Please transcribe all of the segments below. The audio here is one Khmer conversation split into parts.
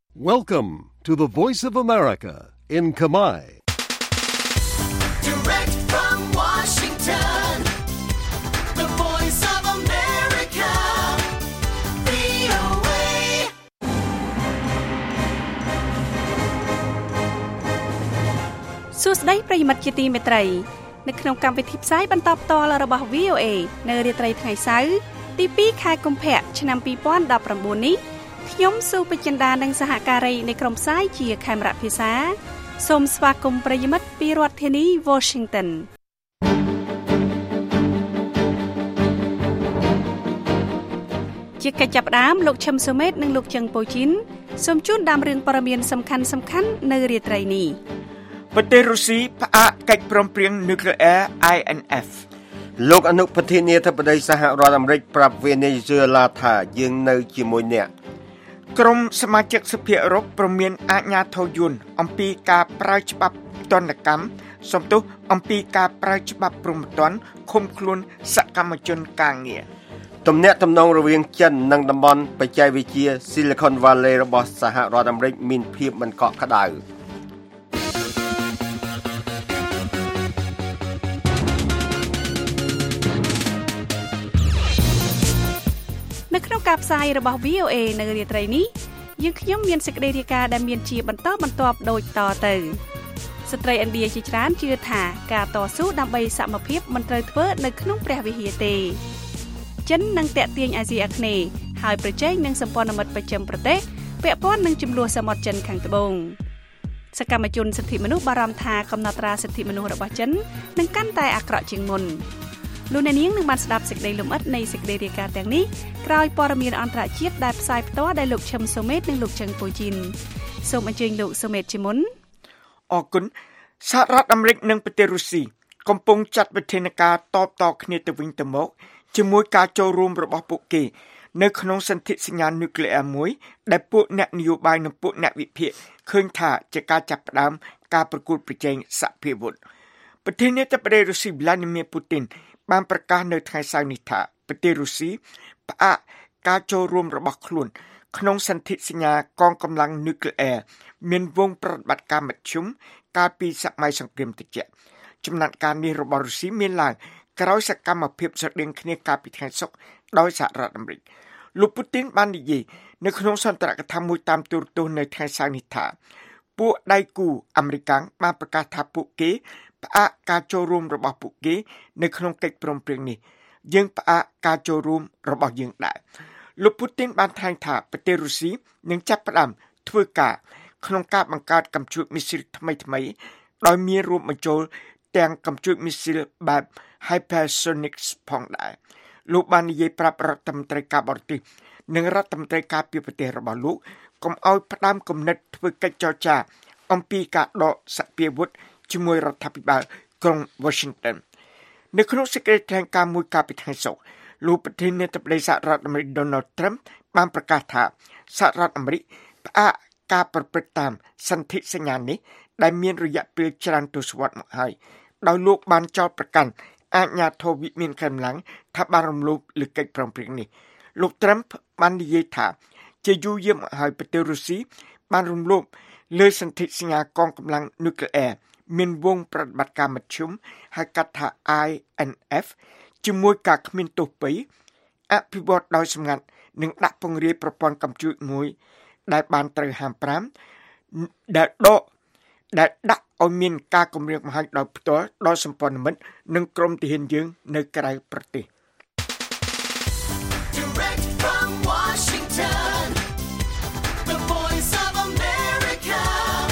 Welcome to the Voice of America in Khmer. Direct from Washington, the Voice of America, VOA. សួស្តីប្រិយមិត្តជាទីមេត្រីនៅក្នុងកម្មវិធីផ្សាយបន្តផ្ទាល់របស់ VOA នៅរាត្រីថ្ងៃសៅរ៍ទី2ខែកុម្ភៈឆ្នាំ2019នេះខ្ញុំសុបចិន្តានិងសហការីនៃក្រុមផ្សាយជាខេមរៈភាសាសូមស្វាគមន៍ប្រិយមិត្តពីរដ្ឋធានី Washington ជាកិច្ចចាប់ផ្ដើមលោកឈឹមសុមេតនិងលោកជឹងប៉ូជីនសូមជូនដើមរឿងព័ត៌មានសំខាន់ៗនៅរាត្រីនេះប្រទេសរុស្ស៊ីផ្អាកកិច្ចព្រមព្រៀងនុយក្លេអ៊ែរ INF លោកអនុប្រធានាធិបតីសហរដ្ឋអាមេរិកប្រាប់វេណេស៊ុយអេឡាថាយើងនៅជាមួយអ្នកក្រុមសមាជិកសភាអឺរ៉ុបព្រមានអាជ្ញាធរយួនអំពីការប្រើច្បាប់ទណ្ឌកម្មសំទោសអំពីការប្រើច្បាប់ព្រហ្មទណ្ឌឃុំខ្លួនសកម្មជនការងារទំនាក់ទំនងរវាងចិននិងតំបន់បច្ចេកវិទ្យា Silicon Valley របស់សហរដ្ឋអាមេរិកមានភាពមិនកក់ក្ដៅនៅក្នុងការផ្សាយរបស់ VOA នៅរាត្រីនេះយើងខ្ញុំមានសេចក្តីរាយការណ៍ដែលមានជាបន្តបន្ទាប់ដូចតទៅស្ត្រីឥណ្ឌាជាច្រើនជឿថាការតស៊ូដើម្បីសមភាពមិនត្រូវធ្វើនៅក្នុងព្រះវិហារទេចិននឹងតាក់ទាញអាស៊ីអាគ្នេយ៍ហើយប្រជែងនឹងសម្ព័ន្ធមិត្តបច្ចឹមប្រទេសពាក់ព័ន្ធនឹងចំនួនសមុទ្រចិនខាងត្បូងសកម្មជនសិទ្ធិមនុស្សបារម្ភថាកំណត់ត្រាសិទ្ធិមនុស្សរបស់ចិននឹងកាន់តែអាក្រក់ជាងមុនលោកអ្នកនាងនឹងបានស្ដាប់សេចក្តីលម្អិតនៃសេចក្តីរាយការណ៍ទាំងនេះក្រោយព័ត៌មានអន្តរជាតិដែលផ្សាយផ្ទាល់ដោយលោកឈឹមសូមេតនិងលោកជឹងប៉ូជីនសូមអញ្ជើញលោកសូមេតជាមុនអរគុណសហរដ្ឋអាមេរិកនិងប្រទេសរុស្ស៊ីកំពុងចាត់វិធានការតបតគ្នាទៅវិញទៅមកជាមួយការចូលរួមរបស់ពួកគេនៅក្នុងសន្ធិសញ្ញានុយក្លេអ៊ែរមួយដែលពួកអ្នកនយោបាយនិងពួកអ្នកវិភាគឃើញថាជាការចាប់ផ្ដើមការប្រកួតប្រជែងសភាវុធប្រធានាធិបតីរុស្ស៊ី Vladimir Putin បានប្រកាសនៅថ្ងៃសៅរ៍នេះថាប្រទេសរុស្ស៊ីផ្អាកការចូលរួមរបស់ខ្លួនក្នុងសន្ធិសញ្ញាកងកម្លាំងនុយក្លេអ៊ែរមានវងប្រតិបត្តិការមធ្យមកាលពីសម័យសង្គ្រាមត្រជាក់ចំណាត់ការនេះរបស់រុស្ស៊ីមានឡើងក្រោយសកម្មភាពស្រដៀងគ្នាកាលពីថ្ងៃសុក្រដោយសហរដ្ឋអាមេរិកលោកពូទីនបាននិយាយនៅក្នុងសន្ទរកថាមួយតាមទូរទស្សន៍នៅថ្ងៃសៅរ៍នេះថាពួកដៃគូអាមេរិកបានប្រកាសថាពួកគេផ្អាកការចូលរួមរបស់ពួកគេនៅក្នុងកិច្ចព្រមព្រៀងនេះយើងផ្អាកការចូលរួមរបស់យើងដែរលោកពូទីនបានថ្លែងថាប្រទេសរុស្ស៊ីនឹងចាប់ផ្ដើមធ្វើការក្នុងការបង្កើតកាំជ្រួចមីស៊ីលថ្មីៗដោយមានរួមបញ្ចូលទាំងកាំជ្រួចមីស៊ីលបែប Hypersonics ផងដែរលោកបាននិយាយប្រាប់រដ្ឋមន្ត្រីការបរទេសនិងរដ្ឋមន្ត្រីការពារប្រទេសរបស់លោកកុំឲ្យផ្ដើមគំនិតធ្វើកិច្ចចរចាអំពីការដកសភាវុធជាមួយរដ្ឋាភិបាលក្រុង Washington នៅក្នុងសេចក្តីថ្លែងការណ៍មួយកាលពីថ្ងៃសុក្រលោកប្រធានាធិបតីសហរដ្ឋអាមេរិក Donald Trump បានប្រកាសថាសហរដ្ឋអាមេរិកផ្អាកការប្រព្រឹត្តតាមសន្ធិសញ្ញានេះដែលមានរយៈពេលច្រើនទសវត្សរ៍មកហើយដោយលោកបានចោទប្រកាន់អាជ្ញាធរវិមានកម្លាំងថាបានរំលោភលើកិច្ចព្រមព្រៀងនេះលោក Trump បាននិយាយថាជាយូរយារមកហើយប្រទេសរុស្ស៊ីបានរំលោភលើសន្ធិសញ្ញាកងកម្លាំងនុយក្លេអ៊ែរមានវងប្រតិបត្តិការមធ្យមហៅកាត់ថា INF ជាមួយការគ្មានទោសពៃអភិវឌ្ឍដោយសម្ងាត់និងដាក់ពង្រាយប្រព័ន្ធកាំជ្រួចមួយដែលបានត្រូវហាម5ដែលដាក់ឲ្យមានការគម្រាមកំហែងដោយផ្ទាល់ដល់សម្ព័ន្ធមិត្តនិងក្រុមទាហានយើងនៅក្រៅប្រទេស Direct from Washington, the Voice of America,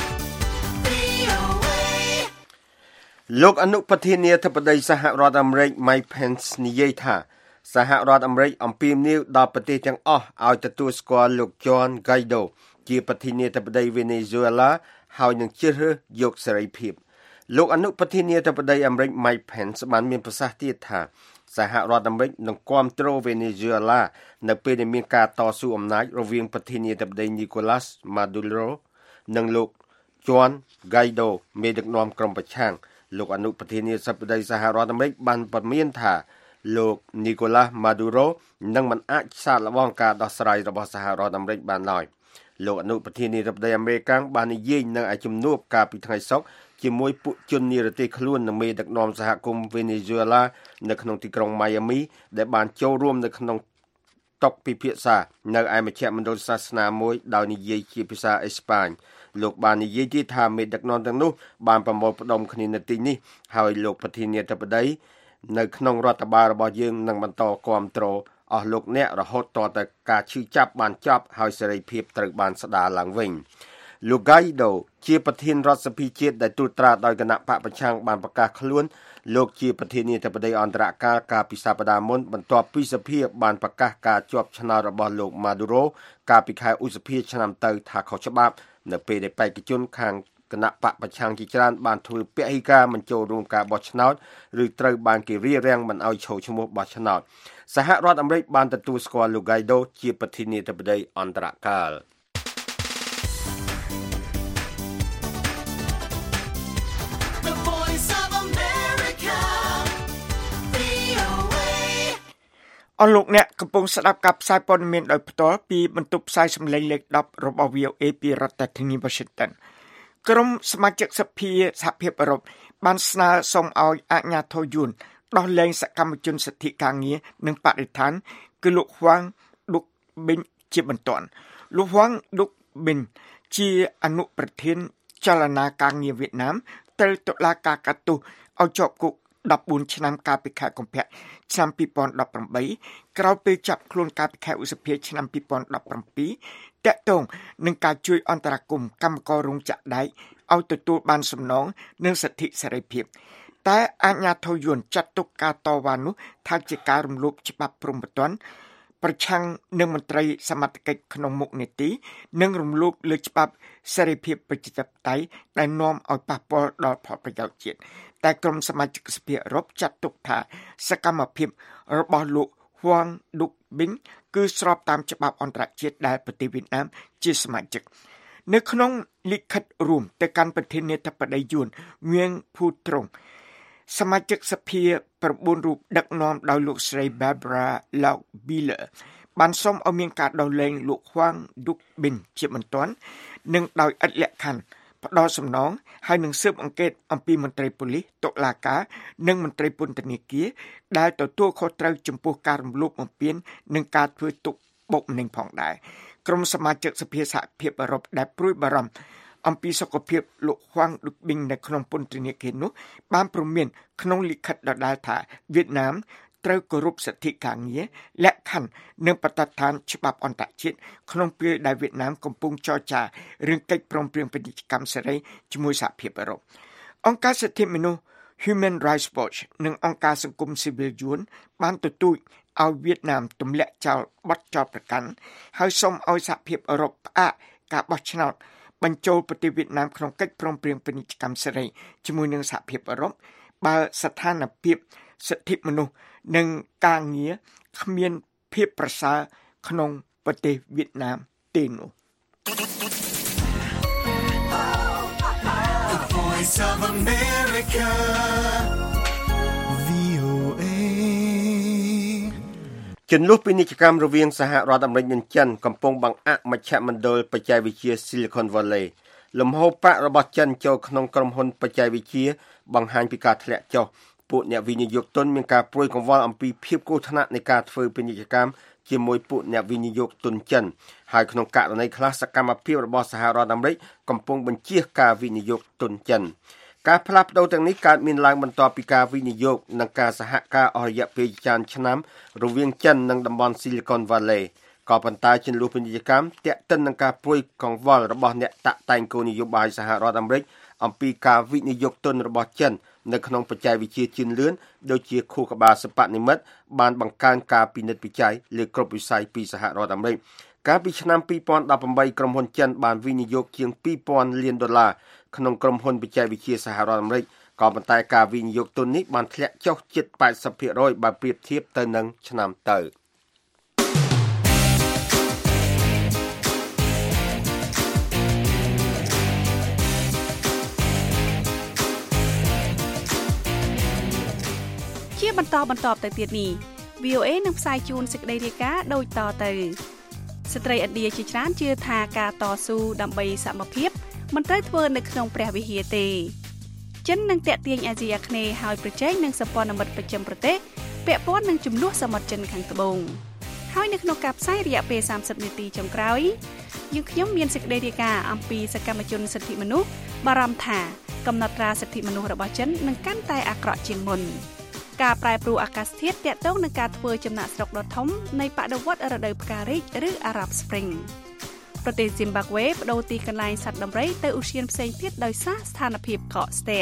VOA. លោកអនុប្រធានាធិបតីសហរដ្ឋអាមេរិក Mike Pence និយាយថាសហរដ្ឋអាមេរិកអំពាវនាវដល់ប្រទេសទាំងអស់ឲ្យទទួលស្គាល់លោក Juan Guaido ជាប្រធានាធិបតីវេណេស៊ុយអេឡាហើយនឹងជ្រើសរើសយកសេរីភាពលោកអនុប្រធានាធិបតីអាមេរិក Mike Pence បានមានប្រសាសន៍ទៀតថាសហរដ្ឋអាមេរិកនឹងគាំទ្រវេណេស៊ុយអេឡានៅពេលដែលមានការតស៊ូអំណាចរវាងប្រធានាធិបតី Nicolas Maduro និងលោក Juan Guaido មេដឹកនាំក្រុមប្រឆាំងលោកអនុប្រធានាធិបតីសហរដ្ឋអាមេរិកបានព្រមានថាលោក Nicolas Maduro នឹងមិនអាចសាកល្បងការដោះស្រាយរបស់សហរដ្ឋអាមេរិកបានឡើយលោកអនុប្រធានាធិបតីអាមេរិកបាននិយាយនៅឯជំនួបកាលពីថ្ងៃសុក្រជាមួយពួកជននិរទេសខ្លួននិងមេដឹកនាំសហគមន៍វេណេស៊ុយអេឡានៅក្នុងទីក្រុង Miami ដែលបានចូលរួមនៅក្នុងតុពិភាក្សានៅឯមជ្ឈមណ្ឌលសាសនាមួយដោយនិយាយជាភាសាអេស្ប៉ាញលោកបាននិយាយទៀតថាមេដឹកនាំទាំងនោះបានប្រមូលផ្ដុំគ្នានៅទីនេះហើយលោកប្រធានាធិបតីនៅក្នុងរដ្ឋបាលរបស់យើងនឹងបន្តគាំទ្រអស់លោកអ្នករហូតតទៅការឈឺចាប់បានចប់ហើយសេរីភាពត្រូវបានស្ដារឡើងវិញលោក Guaido ជាប្រធានរដ្ឋសភាជាតិដែលត្រួតត្រាដោយគណៈបកប្រឆាំងបានប្រកាសខ្លួនលោកជាប្រធានាធិបតីអន្តរកាលកាលពីសប្តាហ៍មុនបន្ទាប់ពីសភាបានប្រកាសការជាប់ឆ្នោតរបស់លោក Maduro កាលពីខែឧសភាឆ្នាំទៅថាខុសច្បាប់នៅពេលដែលបេក្ខជនខាងគណៈបកប្រឆាំងជាច្រើនបានធ្វើពហិការមិនចូលរួមការបោះឆ្នោតឬត្រូវបានគេរារាំងមិនឲ្យចូលឈ្មោះបោះឆ្នោតសហរដ្ឋអាមេរិកបានទទួលស្គាល់លោក Guaido ជាប្រធានាធិបតីអន្តរកាលអស់លោកអ្នកកំពុងស្ដាប់ការផ្សាយព័ត៌មានដោយផ្ទាល់ពីបន្ទប់ផ្សាយសម្លេងលេខ10របស់ VOA ពីរដ្ឋធានី Washington ក្រុមសមាជិកសភាសហភាពអឺរ៉ុបបានស្នើសុំឲ្យអាជ្ញាធរយួនដោះលែងសកម្មជនសិទ្ធិការងារនិងបរិស្ថានគឺលោក Hoang Duc Binh ជាបន្ទាន់លោក Hoang Duc Binh ជាអនុប្រធានចលនាការងារវៀតណាមត្រូវតុលាការកាត់ទោសឲ្យជាប់គុក14ឆ្នាំកាលពីខែកុម្ភៈឆ្នាំ2018ក្រោយពេលចាប់ខ្លួនកាលពីខែឧសភាឆ្នាំ2017តាក់ទងនឹងការជួយអន្តរាគមន៍កម្មកររោងចក្រដែកឲ្យទទួលបានសំណងនិងសិទ្ធិសេរីភាពតែអាជ្ញាធរយួនចាត់ទុកការតវ៉ានោះថាជាការរំលោភច្បាប់ព្រហ្មទណ្ឌប្រឆាំងនឹងមន្ត្រីសមត្ថកិច្ចក្នុងមុខនីតិនិងរំលោភលើច្បាប់សេរីភាពប្រជាធិបតេយ្យដែលនាំឲ្យប៉ះពាល់ដល់ផលប្រយោជន៍ជាតិតែក្រុមសមាជិកសភាអឺរ៉ុបចាត់ទុកថាសកម្មភាពរបស់លោក Hoang Duc Binh គឺស្របតាមច្បាប់អន្តរជាតិដែលប្រទេសវៀតណាមជាសមាជិកនៅក្នុងលិខិតរួមទៅកាន់ប្រធានាធិបតីយួន Nguyen Phu Trong សមាជិកសភា9រូបដឹកនាំដោយលោកស្រី Barbara Lochbihler បានសូមឲ្យមានការដោះលែងលោក Hoang Duc Binh ជាបន្ទាន់និងដោយឥតលក្ខខណ្ឌផ្ដល់សំណងហើយនឹងស៊ើបអង្កេតអំពីមន្ត្រីប៉ូលីសតុលាការនិងមន្ត្រីពន្ធនាគារដែលទទួលខុសត្រូវចំពោះការរំលោភបំពាននិងការធ្វើទុកបុកម្នេញផងដែរក្រុមសមាជិកសភាសហភាពអឺរ៉ុបដែលព្រួយបារម្ភអំពីសុខភាពលោក Hoang Duc Binh នៅក្នុងពន្ធនាគារនោះបានព្រមានក្នុងលិខិតដដែលថាវៀតណាមត្រូវគោរពសិទ្ធិការងារលក្ខខណ្ឌនិងបទដ្ឋានច្បាប់អន្តរជាតិក្នុងពេលដែលវៀតណាមកំពុងចរចារឿងកិច្ចព្រមព្រៀងពាណិជ្ជកម្មសេរីជាមួយសហភាពអឺរ៉ុបអង្គការសិទ្ធិមនុស្ស Human Rights Watch និងអង្គការសង្គមស៊ីវិលយួនបានទទូចឲ្យវៀតណាមទម្លាក់ចោលបទចោទប្រកាន់ហើយសូមឲ្យសហភាពអឺរ៉ុបផ្អាកការបោះឆ្នោតបញ្ចូលប្រទេសវៀតណាមក្នុងកិច្ចព្រមព្រៀងពាណិជ្ជកម្មសេរីជាមួយនឹងសហភាពអឺរ៉ុបបើស្ថានភាពសិទ្ធិមនុស្សនិងការងារគ្មានភាពប្រសើរក្នុងប្រទេសវៀតណាមទេនោះ The Voice of America VOA ជន្លោះពាណិជ្ជកម្មរវាងសហរដ្ឋអាមេរិកនិងចិនកំពុងបង្អាក់មជ្ឈមណ្ឌលបច្ចេកវិទ្យា Silicon Valley លំហូរប្រាក់របស់ចិនចូលក្នុងក្រុមហ៊ុនបច្ចេកវិទ្យាបង្ហាញពីការធ្លាក់ចុះពួកអ្នកវិនិយោគទុនមានការព្រួយកង្វល់អំពីភាពគ្រោះថ្នាក់នៃការធ្វើពាណិជ្ជកម្មជាមួយពួកអ្នកវិនិយោគទុនចិនហើយក្នុងករណីខ្លះសកម្មភាពរបស់សហរដ្ឋអាមេរិកកំពុងបញ្ជៀសការវិនិយោគទុនចិនការផ្លាស់ប្ដូរទាំងនេះកើតមានឡើងបន្ទាប់ពីការវិនិយោគនិងការសហការអស់រយៈពេលច្រើនឆ្នាំរវាងចិននិងតំបន់ Silicon Valley ក៏ប៉ុន្តែជន្លោះពាណិជ្ជកម្មទាក់ទិននឹងការព្រួយកង្វល់របស់អ្នកតាក់តែងគោលនយោបាយសហរដ្ឋអាមេរិកអំពីការវិនិយោគទុនរបស់ចិននៅក្នុងបច្ចេកវិទ្យាជឿនលឿនដូចជាខួរក្បាលសិប្បនិម្មិតបានបង្កើនការពិនិត្យវិច័យលើគ្រប់វិស័យពីសហរដ្ឋអាមេរិកកាលពីឆ្នាំ2018ក្រុមហ៊ុនចិនបានវិនិយោគជាង$2,000 លានក្នុងក្រុមហ៊ុនបច្ចេកវិទ្យាសហរដ្ឋអាមេរិកក៏ប៉ុន្តែការវិនិយោគទុននេះបានធ្លាក់ចុះជិត 80% បើប្រៀបធៀបទៅនឹងឆ្នាំទៅជាបបន្តទៅទៀតនេះ VOA នឹងផ្សាយជូនសេចក្តីរាយការណ៍ដូចតទៅស្ត្រីឥណ្ឌាជាច្រើនជឿថាការតស៊ូដើម្បីសមភាពមិនត្រូវធ្វើនៅក្នុងព្រះវិហារទេចិននឹងតាក់ទាញអាស៊ីអាគ្នេយ៍ឲ្យប្រជែងនឹងសម្ព័ន្ធមិត្តប្រចាំប្រទេសពាក់ព័ន្ធនឹងចំនួនសមុទ្រចិនខាងត្បូងហើយនៅក្នុងការផ្សាយរយៈពេល30នាទីចុងក្រោយយើងខ្ញុំមានសេចក្តីរាយការណ៍អំពីសកម្មជនសិទ្ធិមនុស្សបារម្ភថាកំណត់ត្រាសិទ្ធិមនុស្សរបស់ចិននឹងកាន់តែអាក្រក់ជាងមុនការប្រែប្រួលអាកាសធាតុទាក់ទងនឹងការធ្វើចំណាកស្រុកដ៏ធំនៃបដិវត្តន៍រដូវផ្ការីកឬ Arab Spring ប្រទេស Zimbabwe បដូរទីកន្លែងសត្វដំរីទៅឧទ្យានផ្សេងទៀតដោយសារស្ថានភាពកកស្ទះ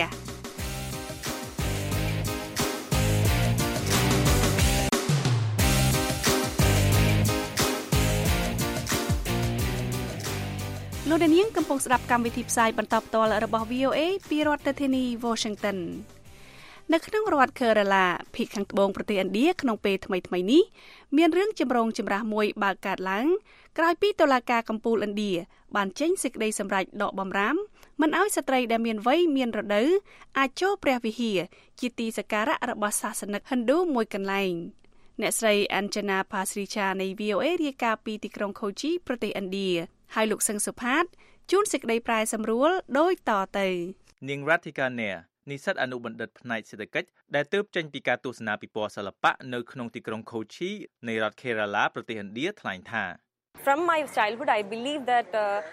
លោកនាងកំពុងស្ដាប់កម្មវិធីផ្សាយបន្តផ្ទាល់របស់ VOA ពីរដ្ឋធានី Washington នៅក្នុងរដ្ឋ Kerala ភាគខាងត្បូងប្រទេសឥណ្ឌាក្នុងពេលថ្មីៗនេះមានរឿងចម្រូងចម្រាសមួយបើកកើតឡើងក្រោយពីតុលាការកំពូលឥណ្ឌាបានចេញសេចក្តីសម្រេចដកបំរាមមិនឲ្យស្ត្រីដែលមានវ័យមានរដូវអាចចូលព្រះវិហារជាទីសក្ការៈរបស់សាសនិកហិណ្ឌូមួយកន្លែងអ្នកស្រី Anjana Pasricha នៃ VOA រាយការណ៍ពីទីក្រុង Kochi ប្រទេសឥណ្ឌាហើយលោកសឹងសុផាតជួនសេចក្តីប្រែសម្រួលដូចតទៅនាង Rathika Nair និស្សិតអនុបណ្ឌិតផ្នែកសេដ្ឋកិច្ចដែលទើបចេញពីការទស្សនាពិព័រណ៍សិល្បៈនៅក្នុងទីក្រុង Kochi នៃរដ្ឋ Kerala ប្រទេសឥណ្ឌាថ្លែងថា From my childhood I believe that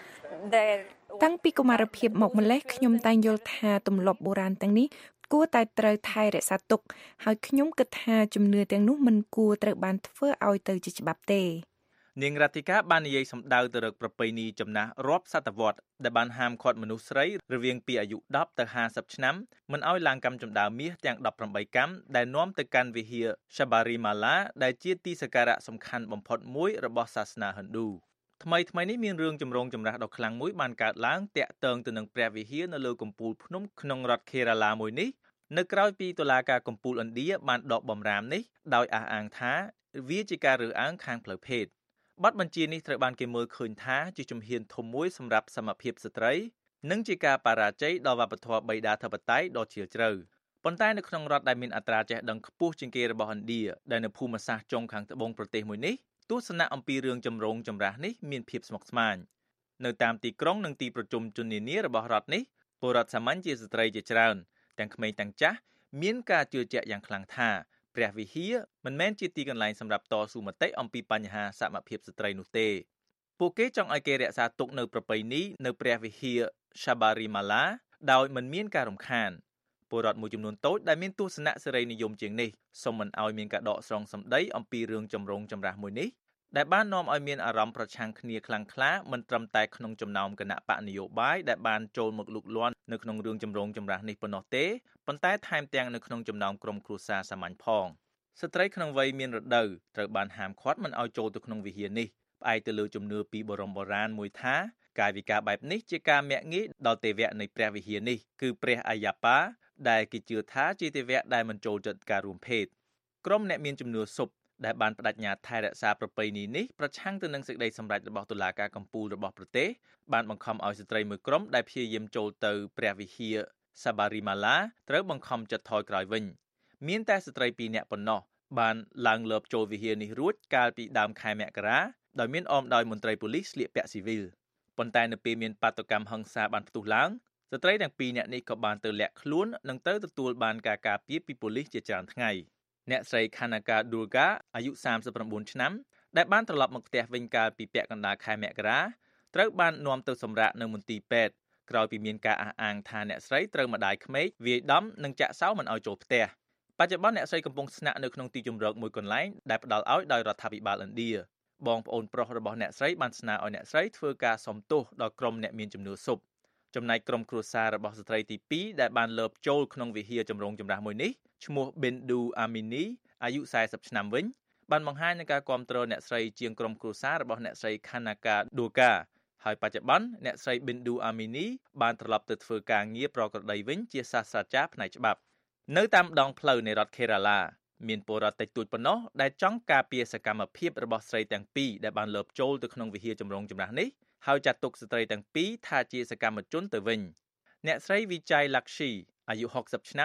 there តាំងពីកុមារភាពមកម្លេះខ្ញុំតែងយល់ថាទម្លាប់បុរាណទាំងនេះគួរតែត្រូវថែរក្សាទុកហើយខ្ញុំគិតថាជំនឿទាំងនោះមិនគួរត្រូវបានធ្វើឲ្យទៅជាច្បាប់ទេនាង Rathika បាននិយាយសម្ដៅទៅរកប្រពៃណីចំណាស់រាប់សតវត្សដែលបានហាមឃាត់មនុស្សស្រីរវាងពីអាយុ10ទៅ50ឆ្នាំមិនឲ្យឡើងកម្មចម្ដើរមាសទាំង18កម្មដែលនាំទៅកាន់វិហារ Sabarimala ដែលជាទីសក្ការៈសំខាន់បំផុតមួយរបស់សាសនាហិណ្ឌូថ្មីនេះមានរឿងចម្រូងចម្រាសដ៏ខ្លាំងមួយបានកើតឡើងតាក់ទងទៅនឹងព្រះវិហារនៅលើកំពូលភ្នំក្នុងរដ្ឋ Kerala មួយនេះនៅក្រៅពីតុលាការកំពូលឥណ្ឌាបានដកបំរាមនេះដោយអះអាងថាវាជាការរើសអើងខាងផ្លូវភេទបទបញ្ជានេះត្រូវបានគេមើលឃើញថាជាជំហានធំមួយសម្រាប់សមភាពស្ត្រីនិងជាការបរាជ័យដល់វប្បធម៌បៃតាធិបតេយ្យដ៏ជ្រាលជ្រៅប៉ុន្តែនៅក្នុងរដ្ឋដែលមានអត្រាចេះដឹងខ្ពស់ជាងគេរបស់ឥណ្ឌាដែលនៅភូមិសាស្ត្រចុងខាងត្បូងប្រទេសមួយនេះទស្សនៈអំពីរឿងចម្រូងចម្រាសនេះមានភាពស្មុគស្មាញនៅតាមទីក្រុងនិងទីប្រជុំជននានារបស់រដ្ឋនេះពលរដ្ឋសាមញ្ញជាស្ត្រីជាច្រើនទាំងក្មេងទាំងចាស់មានការជឿជាក់យ៉ាងខ្លាំងថាព្រះវិហារមិនមែនជាទីកន្លែងសម្រាប់តស៊ូមតិអំពីបញ្ហាសមភាពស្ត្រីនោះទេពួកគេចង់ឲ្យគេរក្សាទុកនៅប្រពៃណីនៅព្រះវិហារ Sabarimala ដោយមិនមានការរំខានពលរដ្ឋមួយចំនួនតូចដែលមានទស្សនៈសេរីនិយមជាងនេះសូមមិនឲ្យមានការដកស្រង់សម្ដីអំពីរឿងចម្រូងចម្រាសមួយនេះដែលបាននាំឲ្យមានអារម្មណ៍ប្រឆាំងគ្នាខ្លាំងក្លាមិនត្រឹមតែក្នុងចំណោមគណៈបកនយោបាយដែលបានចូលមកលូកលាន់នៅក្នុងរឿងចម្រូងចម្រាសនេះប៉ុណ្ណោះទេប៉ុន្តែថែមទាំងនៅក្នុងចំណោមក្រុមគ្រួសារសាមញ្ញផងស្ត្រីក្នុងវ័យមានរដូវត្រូវបានហាមឃាត់មិនឲ្យចូលទៅក្នុងវិហារនេះផ្អែកទៅលើជំនឿពីបុរបុរាណមួយថាកាយវិការបែបនេះជាការមាក់ងាយដល់ទេវៈនៃព្រះវិហារនេះគឺព្រះអាយ៉ាប៉ាដែលគេជឿថាជាទេវៈដែលមិនចូលចិត្តការរួមភេទក្រុមអ្នកមានជំនឿស៊ប់ដែលបានបដិញ្ញាថែរក្សាប្រពៃណីនេះប្រឆាំងទៅនឹងសេចក្តីសម្រេចរបស់តុលាការកំពូលរបស់ប្រទេសបានបង្ខំឲ្យស្ត្រីមួយក្រុមដែលព្យាយាមចូលទៅព្រះវិហារ Sabarimala ត្រូវបង្ខំចិត្តថយក្រោយវិញមានតែស្ត្រី2នាក់ប៉ុណ្ណោះបានឡើងលើបចូលវិហារនេះរួចកាលពីដើមខែមករាដោយមានអមដោយមន្ត្រីប៉ូលីសស្លៀកពាក់ស៊ីវិលប៉ុន្តែនៅពេលមានបាតុកម្មហិង្សាបានផ្ទុះឡើងស្ត្រីទាំង2នាក់នេះក៏បានទៅលាក់ខ្លួននិងទៅទទួលបានការការពារពីប៉ូលីសជាច្រើនថ្ងៃអ្នកស្រី Khanaka Durga អាយុ39ឆ្នាំដែលបានត្រឡប់មកផ្ទះវិញកាលពីពាក់កណ្ដាលខែមករាត្រូវបាននាំទៅសម្រាកនៅមន្ទីរពេទ្យក្រោយពីមានការអះអាងថាអ្នកស្រីត្រូវម្ដាយក្មេកវាយដំនិងចាក់សោមិនឲ្យចូលផ្ទះបច្ចុប្បន្នអ្នកស្រីកំពុងស្នាក់នៅក្នុងទីជម្រកមួយកន្លែងដែលផ្ដល់ឲ្យដោយរដ្ឋាភិបាលឥណ្ឌាបងប្អូនប្រុសរបស់អ្នកស្រីបានស្នើឲ្យអ្នកស្រីធ្វើការសុំទោសដល់ក្រុមអ្នកមានជំនឿស៊ប់ចំណែកក្រុមគ្រួសាររបស់ស្ត្រីទី2ដែលបានលើបចូលក្នុងវិហារចម្រូងចម្រាសមួយនេះឈ្មោះ Bindu Amini អាយុ40ឆ្នាំវិញបានបង្ហាញនឹងការគាំទ្រអ្នកស្រីជាងក្រុមគ្រួសាររបស់អ្នកស្រី Khanaka Durga ហើយបច្ចុប្បន្នអ្នកស្រី Bindu Amini បានត្រឡប់ទៅធ្វើការងារប្រក្រតីវិញជាសាស្ត្រាចារ្យផ្នែកច្បាប់នៅតាមដងផ្លូវនៃរដ្ឋ Kerala មានពលរដ្ឋតិចតួចប៉ុណ្ណោះដែលចង់ការពារសកម្មភាពរបស់ស្រីទាំងពីរដែលបានលើបចូលទៅក្នុងវិហារចម្រូងចម្រាសនេះហើយចាត់ទុកស្ត្រីទាំងពីរថាជាសកម្មជនទៅវិញអ្នកស្រី Vijay Lakshmi អាយុ60ឆ្នាំជា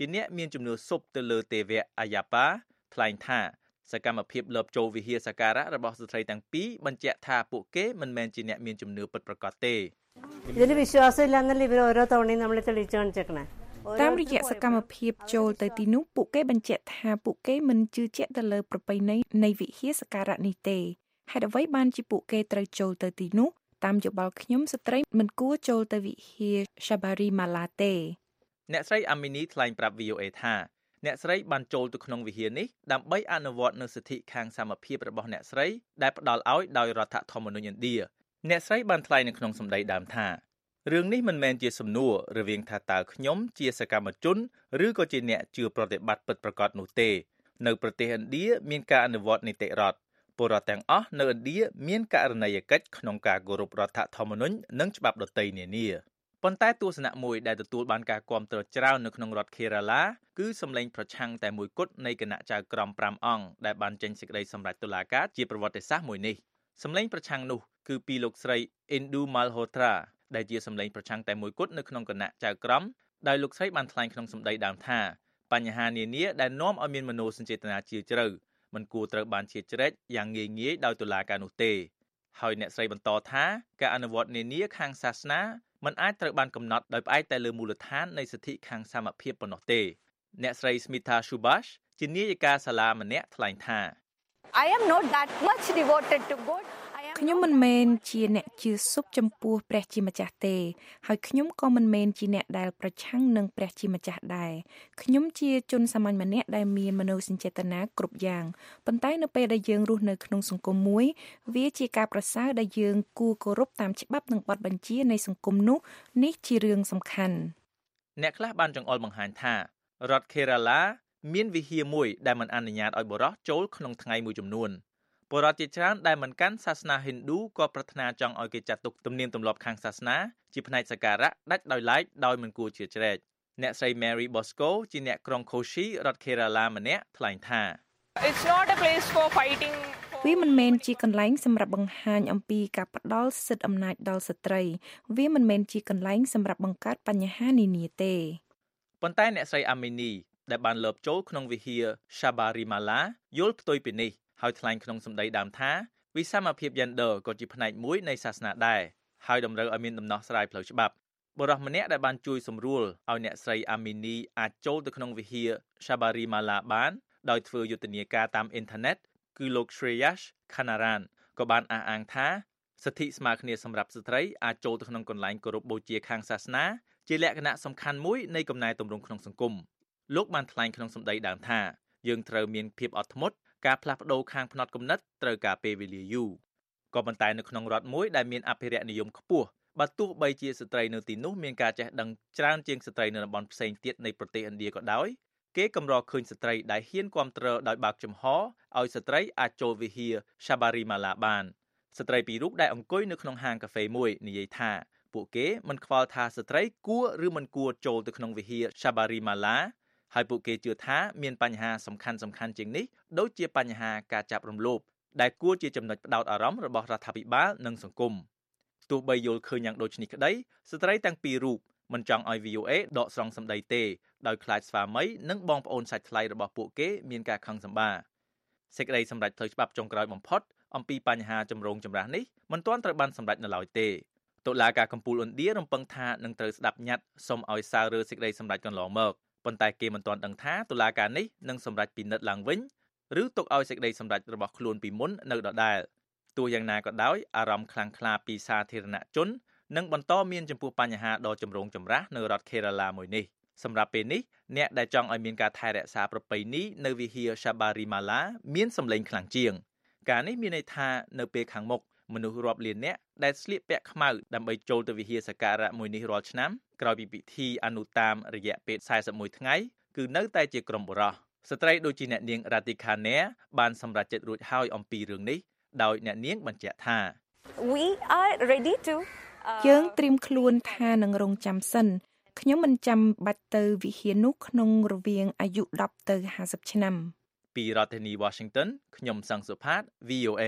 ជាអ្នកមានជំនឿស៊ប់ទៅលើទេវៈអាយ៉ាប៉ាថ្លែងថាសកម្មភាពលបចូលវិហារសក្ការៈរបស់ស្ត្រីទាំងពីរបញ្ជាក់ថាពួកគេមិនមែនជាអ្នកមានជំនឿពិតប្រាកដទេ ഇതിൽ വിശ്വാസമില്ലെന്നല്ലേ ഇവർ ഓരോ തവണയും നമ്മളെ തെളിയിച്ചു കാണിച്ചേക്കണേ តាមរយៈសកម្មភាពចូលទៅទីនោះពួកគេបញ្ជាក់ថាពួកគេមិនជឿជាក់ទៅលើប្រពៃណីនៃវិហារសក្ការៈនេះទេហេតុអ្វីបានជាពួកគេត្រូវចូលទៅទីនោះតាមយោបល់ខ្ញុំស្ត្រីមិនគួរចូលទៅវិហារ Sabarimala ទេអ្នកស្រីអាមីនីថ្លែងប្រាប់ VOA ថាអ្នកស្រីបានចូលទៅក្នុងវិហារនេះដើម្បីអនុវត្តនូវសិទ្ធិខាងសមភាពរបស់អ្នកស្រីដែលផ្ដល់ឲ្យដោយរដ្ឋធម្មនុញ្ញឥណ្ឌាអ្នកស្រីបានថ្លែងនៅក្នុងសម្ដីដើមថារឿងនេះមិនមែនជាសំណួររវាងថាតើខ្ញុំជាសកម្មជនឬក៏ជាអ្នកជឿប្រតិបត្តិពិតប្រាកដនោះទេនៅប្រទេសឥណ្ឌាមានការអនុវត្តនីតិរដ្ឋពលរដ្ឋទាំងអស់នៅឥណ្ឌាមានករណីយកិច្ចក្នុងការគោរពរដ្ឋធម្មនុញ្ញនិងច្បាប់ដទៃនានាប៉ុន្តែទស្សនៈមួយដែលទទួលបានការគាំទ្រច្រើននៅក្នុងរដ្ឋ Kerala គឺសម្លេងប្រឆាំងតែមួយគត់នៃគណៈចៅក្រម5អង្គដែលបានចេញសេចក្តីសម្រេចតុលាការជាប្រវត្តិសាស្ត្រមួយនេះសម្លេងប្រឆាំងនោះគឺពីលោកស្រី Indu Malhotra ដែលជាសម្លេងប្រឆាំងតែមួយគត់នៅក្នុងគណៈចៅក្រមដោយលោកស្រីបានថ្លែងក្នុងសម្ដីដើមថាបញ្ហានានាដែលនាំឲ្យមានមនោសញ្ចេតនាជ្រាលជ្រៅមិនគួរត្រូវបានជ្រៀតជ្រែកយ៉ាងងាយៗដោយតុលាការនោះទេហើយអ្នកស្រីបន្តថាការអនុវត្តនានាខាងសាសនាមិនអាចត្រូវបានកំណត់ដោយផ្អែកតែលើមូលដ្ឋាននៃសិទ្ធិខាងសមភាពប៉ុណ្ណោះទេអ្នកស្រី Smita Subhash ជានាយិកាសាលាម្នាក់ថ្លែងថា I am not that much devoted to God ខ្ញុំមិនមែនជាអ្នកជឿស៊ប់ចំពោះព្រះជាម្ចាស់ទេហើយខ្ញុំក៏មិនមែនជាអ្នកដែលប្រឆាំងនឹងព្រះជាម្ចាស់ដែរខ្ញុំជាជនសាមញ្ញម្នាក់ដែលមានមនោសញ្ចេតនាគ្រប់យ៉ាងប៉ុន្តែនៅពេលដែលយើងរស់នៅក្នុងសង្គមមួយវាជាការប្រសើរដែលយើងគួរគោរពតាមច្បាប់និងបទបញ្ជានៃសង្គមនោះនេះជារឿងសំខាន់អ្នកខ្លះបានចង្អុលបង្ហាញថារដ្ឋ Kerala មានវិហារមួយដែលមិនអនុញ្ញាតឲ្យបុរសចូលក្នុងថ្ងៃមួយចំនួនពលរដ្ឋជាច្រើនដែលមិនកាន់សាសនាហិណ្ឌូក៏ប្រាថ្នាចង់ឲ្យគេចាត់ទុកទំនៀមទម្លាប់ខាងសាសនាជាផ្នែកសក្ការៈដាច់ដោយឡែកដោយមិនគួរជ្រៀតជ្រែកអ្នកស្រី Mary Bosco ជាអ្នកក្រុង Kochi រដ្ឋ Kerala ម្នាក់ថ្លែងថា It's not a place for fighting វាមិនមែនជាកន្លែងសម្រាប់បង្ហាញអំពីការផ្ដល់សិទ្ធិអំណាចដល់ស្ត្រីវាមិនមែនជាកន្លែងសម្រាប់បង្កើតបញ្ហានានាទេប៉ុន្តែអ្នកស្រី Amini ដែលបានលើបចូលក្នុងវិហារ Sabarimala យល់ផ្ទុយពីនេះហើយថ្លែងក្នុងសម្ដីដើមថាវិសមភាព gender ក៏ជាផ្នែកមួយនៃសាសនាដែរហើយតម្រូវឲ្យមានដំណោះស្រាយផ្លូវច្បាប់បុរសម្នាក់ដែលបានជួយសម្រួលឲ្យអ្នកស្រី Amini អាចចូលទៅក្នុងវិហារ Sabarimala បានដោយធ្វើយុទ្ធនាការតាមអ៊ីនធឺណិតគឺលោក Shreyash Kanaran ក៏បានអះអាងថាសិទ្ធិស្មើគ្នាសម្រាប់ស្ត្រីអាចចូលទៅក្នុងកន្លែងគោរពបូជាខាងសាសនាជាលក្ខណៈសំខាន់មួយនៃកំណែទម្រង់ក្នុងសង្គមលោកបានថ្លែងក្នុងសម្ដីដើមថាយើងត្រូវមានភាពអត់ធ្មត់ការផ្លាស់ប្ដូរខាងផ្នត់គំនិតត្រូវការពេលវេលាយូរក៏ប៉ុន្តែនៅក្នុងរដ្ឋមួយដែលមានអភិរក្សនិយមខ្ពស់បើទោះបីជាស្ត្រីនៅទីនោះមានការចេះដឹងច្រើនជាងស្ត្រីនៅតំបន់ផ្សេងទៀតនៃប្រទេសឥណ្ឌាក៏ដោយគេកម្រឃើញស្ត្រីដែលហ៊ានគាំទ្រដោយបើកចំហឲ្យស្ត្រីអាចចូលវិហារ Sabarimala បានស្ត្រីពីររូបដែលអង្គុយនៅក្នុងហាងកាហ្វេមួយនិយាយថាពួកគេមិនខ្វល់ថាស្ត្រីគួរឬមិនគួរចូលទៅក្នុងវិហារ Sabarimalaហើយពួកគេជឿថាមានបញ្ហាសំខាន់ជាងនេះដូចជាបញ្ហាការចាប់រំលោភដែលគួរជាចំណុចផ្ដោតអារម្មណ៍របស់រដ្ឋាភិបាលនិងសង្គមទោះបីយល់ឃើញយ៉ាងដូចនេះក្តីស្ត្រីទាំងពីររូបមិនចង់ឲ្យ VOA ដកស្រង់សម្ដីទេដោយខ្លាចស្វាមីនិងបងប្អូនសាច់ថ្លៃរបស់ពួកគេមានការខឹងសម្បារសេចក្តីសម្រេចផ្លូវច្បាប់ចុងក្រោយបំផុតអំពីបញ្ហាចម្រូងចម្រាសនេះមិនទាន់ត្រូវបានសម្រេចនៅឡើយទេតុលាការកំពូលឥណ្ឌារំពឹងថានឹងត្រូវស្ដាប់ញត្តិសុំឲ្យសាររើសេចក្តីសម្រេចកន្លងមកប៉ុន្តែគេមិនទាន់ដឹងថាតុលាការនេះនឹងសម្រេចពិនិត្យឡើងវិញឬទុកឲ្យសេចក្តីសម្រេចរបស់ខ្លួនពីមុននៅដដែលទោះយ៉ាងណាក៏ដោយអារម្មណ៍ខ្លាំងក្លាពីសាធារណជននឹងបន្តមានចំពោះបញ្ហាដ៏ចម្រូងចម្រាសនៅរដ្ឋ Kerala មួយនេះសម្រាប់ពេលនេះអ្នកដែលចង់ឲ្យមានការថែរក្សាប្រពៃណីនៅវិហារ Sabarimala មានសម្លេងខ្លាំងជាងការនេះមានន័យថានៅពេលខាងមុខមនុស្សរាប់លាននាក់ដែលស្លៀកពាក់ខ្មៅដើម្បីចូលទៅវិហារសក្ការៈមួយនេះរាល់ឆ្នាំក្រោយពីពិធីអនុតាមរយៈពេល41ថ្ងៃគឺនៅតែជាក្រុមបុរសស្ត្រីដូចជាអ្នកនាង Radhika Nair បានសម្រេចចិត្តរួចហើយអំពីរឿងនេះដោយអ្នកនាងបញ្ជាក់ថា We are ready to យើងត្រៀមខ្លួនថានឹងរងចាំសិនខ្ញុំមិនចាំបាច់ទៅវិហារនោះក្នុងរវាងអាយុ10ទៅ50ឆ្នាំពីរដ្ឋធានី Washington ខ្ញុំសង្សុផាត VOA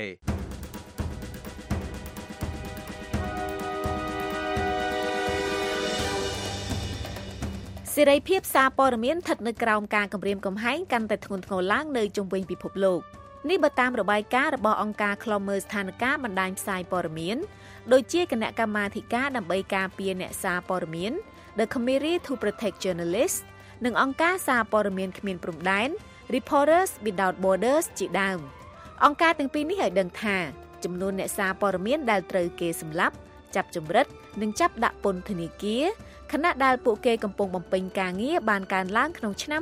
សេរីភាពសារព័ត៌មានស្ថិតនៅក្រោមការគំរាមកំហែងកាន់តែធ្ងន់ធ្ងរឡើងនៅជុំវិញពិភពលោកនេះបើតាមរបាយការណ៍របស់អង្គការឃ្លាំមើលស្ថានភាពបណ្ដាញផ្សាយព័ត៌មានដូចជាគណៈកម្មាធិការដើម្បីការពារអ្នកសារព័ត៌មាន The Committee to Protect Journalists និងអង្គការសារព័ត៌មានគ្មានព្រំដែន Reporters Without Borders ជាដើមអង្គការទាំងពីរនេះឲ្យដឹងថាចំនួនអ្នកសារព័ត៌មានដែលត្រូវគេសម្លាប់ចាប់ចម្រិតនិងចាប់ដាក់ពន្ធនាគារខណៈដែលពួកគេកំពុងបំពេញការងារបានកើនឡើងក្នុងឆ្នាំ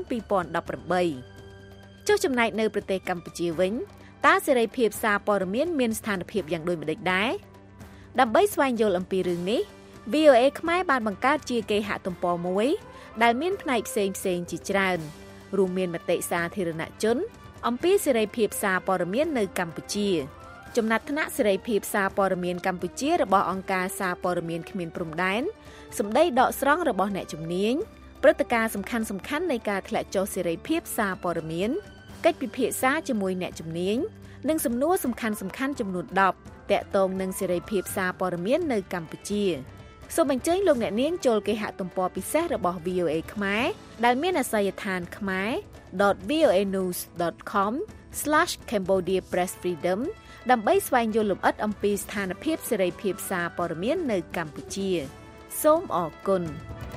2018ចុះចំណែកនៅប្រទេសកម្ពុជាវិញតើសេរីភាពសារព័ត៌មានមានស្ថានភាពយ៉ាងដូចម្តេចដែរដើម្បីស្វែងយល់អំពីរឿងនេះ VOA ខ្មែរបានបង្កើតជាគេហទំព័រមួយដែលមានផ្នែកផ្សេងៗជាច្រើនរួមមានមតិសាធារណជនអំពីសេរីភាពសារព័ត៌មាននៅកម្ពុជាចំណាត់ថ្នាក់សេរីភាពសារព័ត៌មានកម្ពុជារបស់អង្គការសារព័ត៌មានគ្មានព្រំដែនសម្ដីដកស្រង់របស់អ្នកជំនាញព្រឹត្តិការណ៍សំខាន់ៗនៃការធ្លាក់ចុះសេរីភាពសារព័ត៌មានកិច្ចពិភាក្សាជាមួយអ្នកជំនាញនិងសំណួរសំខាន់ៗចំនួន10ទាក់ទងនឹងសេរីភាពសារព័ត៌មាននៅកម្ពុជាសូមអញ្ជើញលោកអ្នកនាងចូលគេហទំព័រពិសេសរបស់ VOA ខ្មែរដែលមានអាសយដ្ឋានkhmer.voanews.com/cambodiapressfreedom ដើម្បីស្វែងយល់លម្អិតអំពីស្ថានភាពសេរីភាពសារព័ត៌មាននៅកម្ពុជាសូមអរគុណ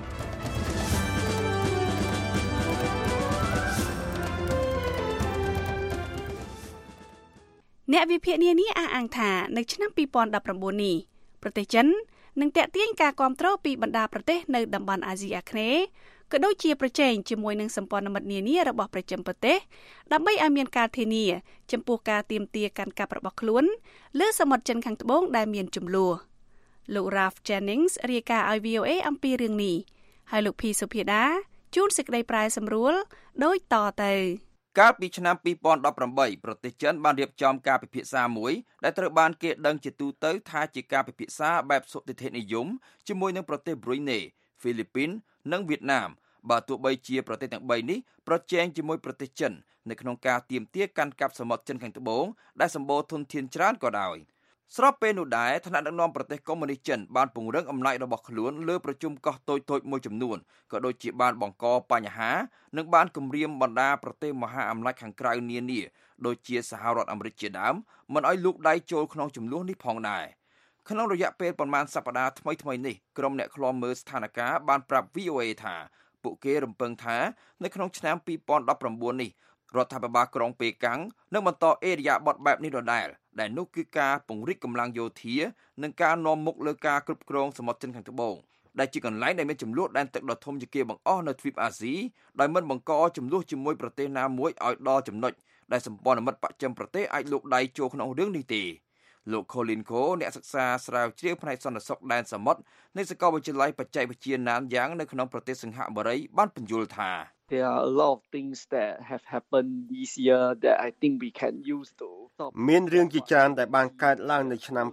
អ្នកវិភាគនានាអះអាងថានៅឆ្នាំ2019នេះប្រទេសចិននឹងទាក់ទាញការគាំទ្រពីបណ្ដាប្រទេសនៅតំបន់អាស៊ីអាគ្នេយ៍ក៏ដូចជាប្រជែងជាមួយនឹងសម្ព័ន្ធមិត្តនានារបស់ប្រជាជនប្រទេសដើម្បីឲ្យមានការធានាចំពោះការទាមទារកាន់កាប់របស់ខ្លួនលើសមុទ្រចិនខាងត្បូងដែលមានជម្លោះលោក Ralph Jennings រាយការណ៍ឲ្យ VOA អំពីរឿងនេះហើយលោកភីសុភាដាជួនសេចក្តីប្រែសម្រួលដូចតទៅកាលពីឆ្នាំ2018ប្រទេសចិនបានរៀបចំការពិភាក្សាមួយដែលត្រូវបានគេដឹងជាទូទៅថាជាការពិភាក្សាបែបសុតិធិនិយមជាមួយនឹងប្រទេសប្រ៊ុយណេហ្វីលីពីននិងវៀតណាមបើទោះបីជាប្រទេសទាំង3នេះប្រជែងជាមួយប្រទេសចិននៅក្នុងការទាមទារកាន់កាប់សមុទ្រចិនខាងត្បូងដែលសម្បូរធនធានច្រើនក៏ដោយស្របពេលនោះដែរថ្នាក់ដឹកនាំប្រទេសកុម្មុយនីសចិនបានពង្រឹងអំណាចរបស់ខ្លួនលើប្រជុំកោះតូចៗមួយចំនួនក៏ដូចជាបានបង្កបញ្ហានិងបានគំរាមបណ្ដាប្រទេសមហាអំណាចខាងក្រៅនានាដូចជាសហរដ្ឋអាមេរិកជាដើមមិនឲ្យលូកដៃចូលក្នុងចំនួននេះផងដែរក្នុងរយៈពេលប្រមាណសប្តាហ៍ថ្មីៗនេះក្រុមអ្នកឃ្លាំមើលស្ថានភាពបានប្រាប់ VOA ថាពួកគេរំពឹងថានៅក្នុងឆ្នាំ2019នេះរដ្ឋាភិបាលក្រុងប៉េកាំងនឹងបន្តអេរយាប័តបែបនេះដដែលដែលនោះគឺការពង្រីកកម្លាំងយោធានិងការនាំមុខលើការគ្រប់គ្រងសមុទ្រចិនខាងត្បូងដែលជាកន្លែងដែលមានចំនួនដែនទឹកដ៏ធំជាគេបង្អស់នៅទ្វីបអាស៊ីដោយមិនបង្កចំនួនជាមួយប្រទេសណាមួយឲ្យដល់ចំណុចដែលសម្ព័ន្ធមិត្តបច្ចឹមប្រទេសអាចលូកដៃចូលក្នុងរឿងនេះទេលោក Colin Ko អ្នកសិក្សាស្រាវជ្រាវផ្នែកសន្តិសុខដែនសមុទ្រនៃសាកលវិទ្យាល័យបច្ចេកវិទ្យាណានយ៉ាងនៅក្នុងប្រទេសសិង្ហបុរីបានពន្យល់ថា There are a lot of things that have happened this year that I think we can use to stop មានរឿងជាច្រើនដែលបានកើតឡើងនៅឆ្នាំ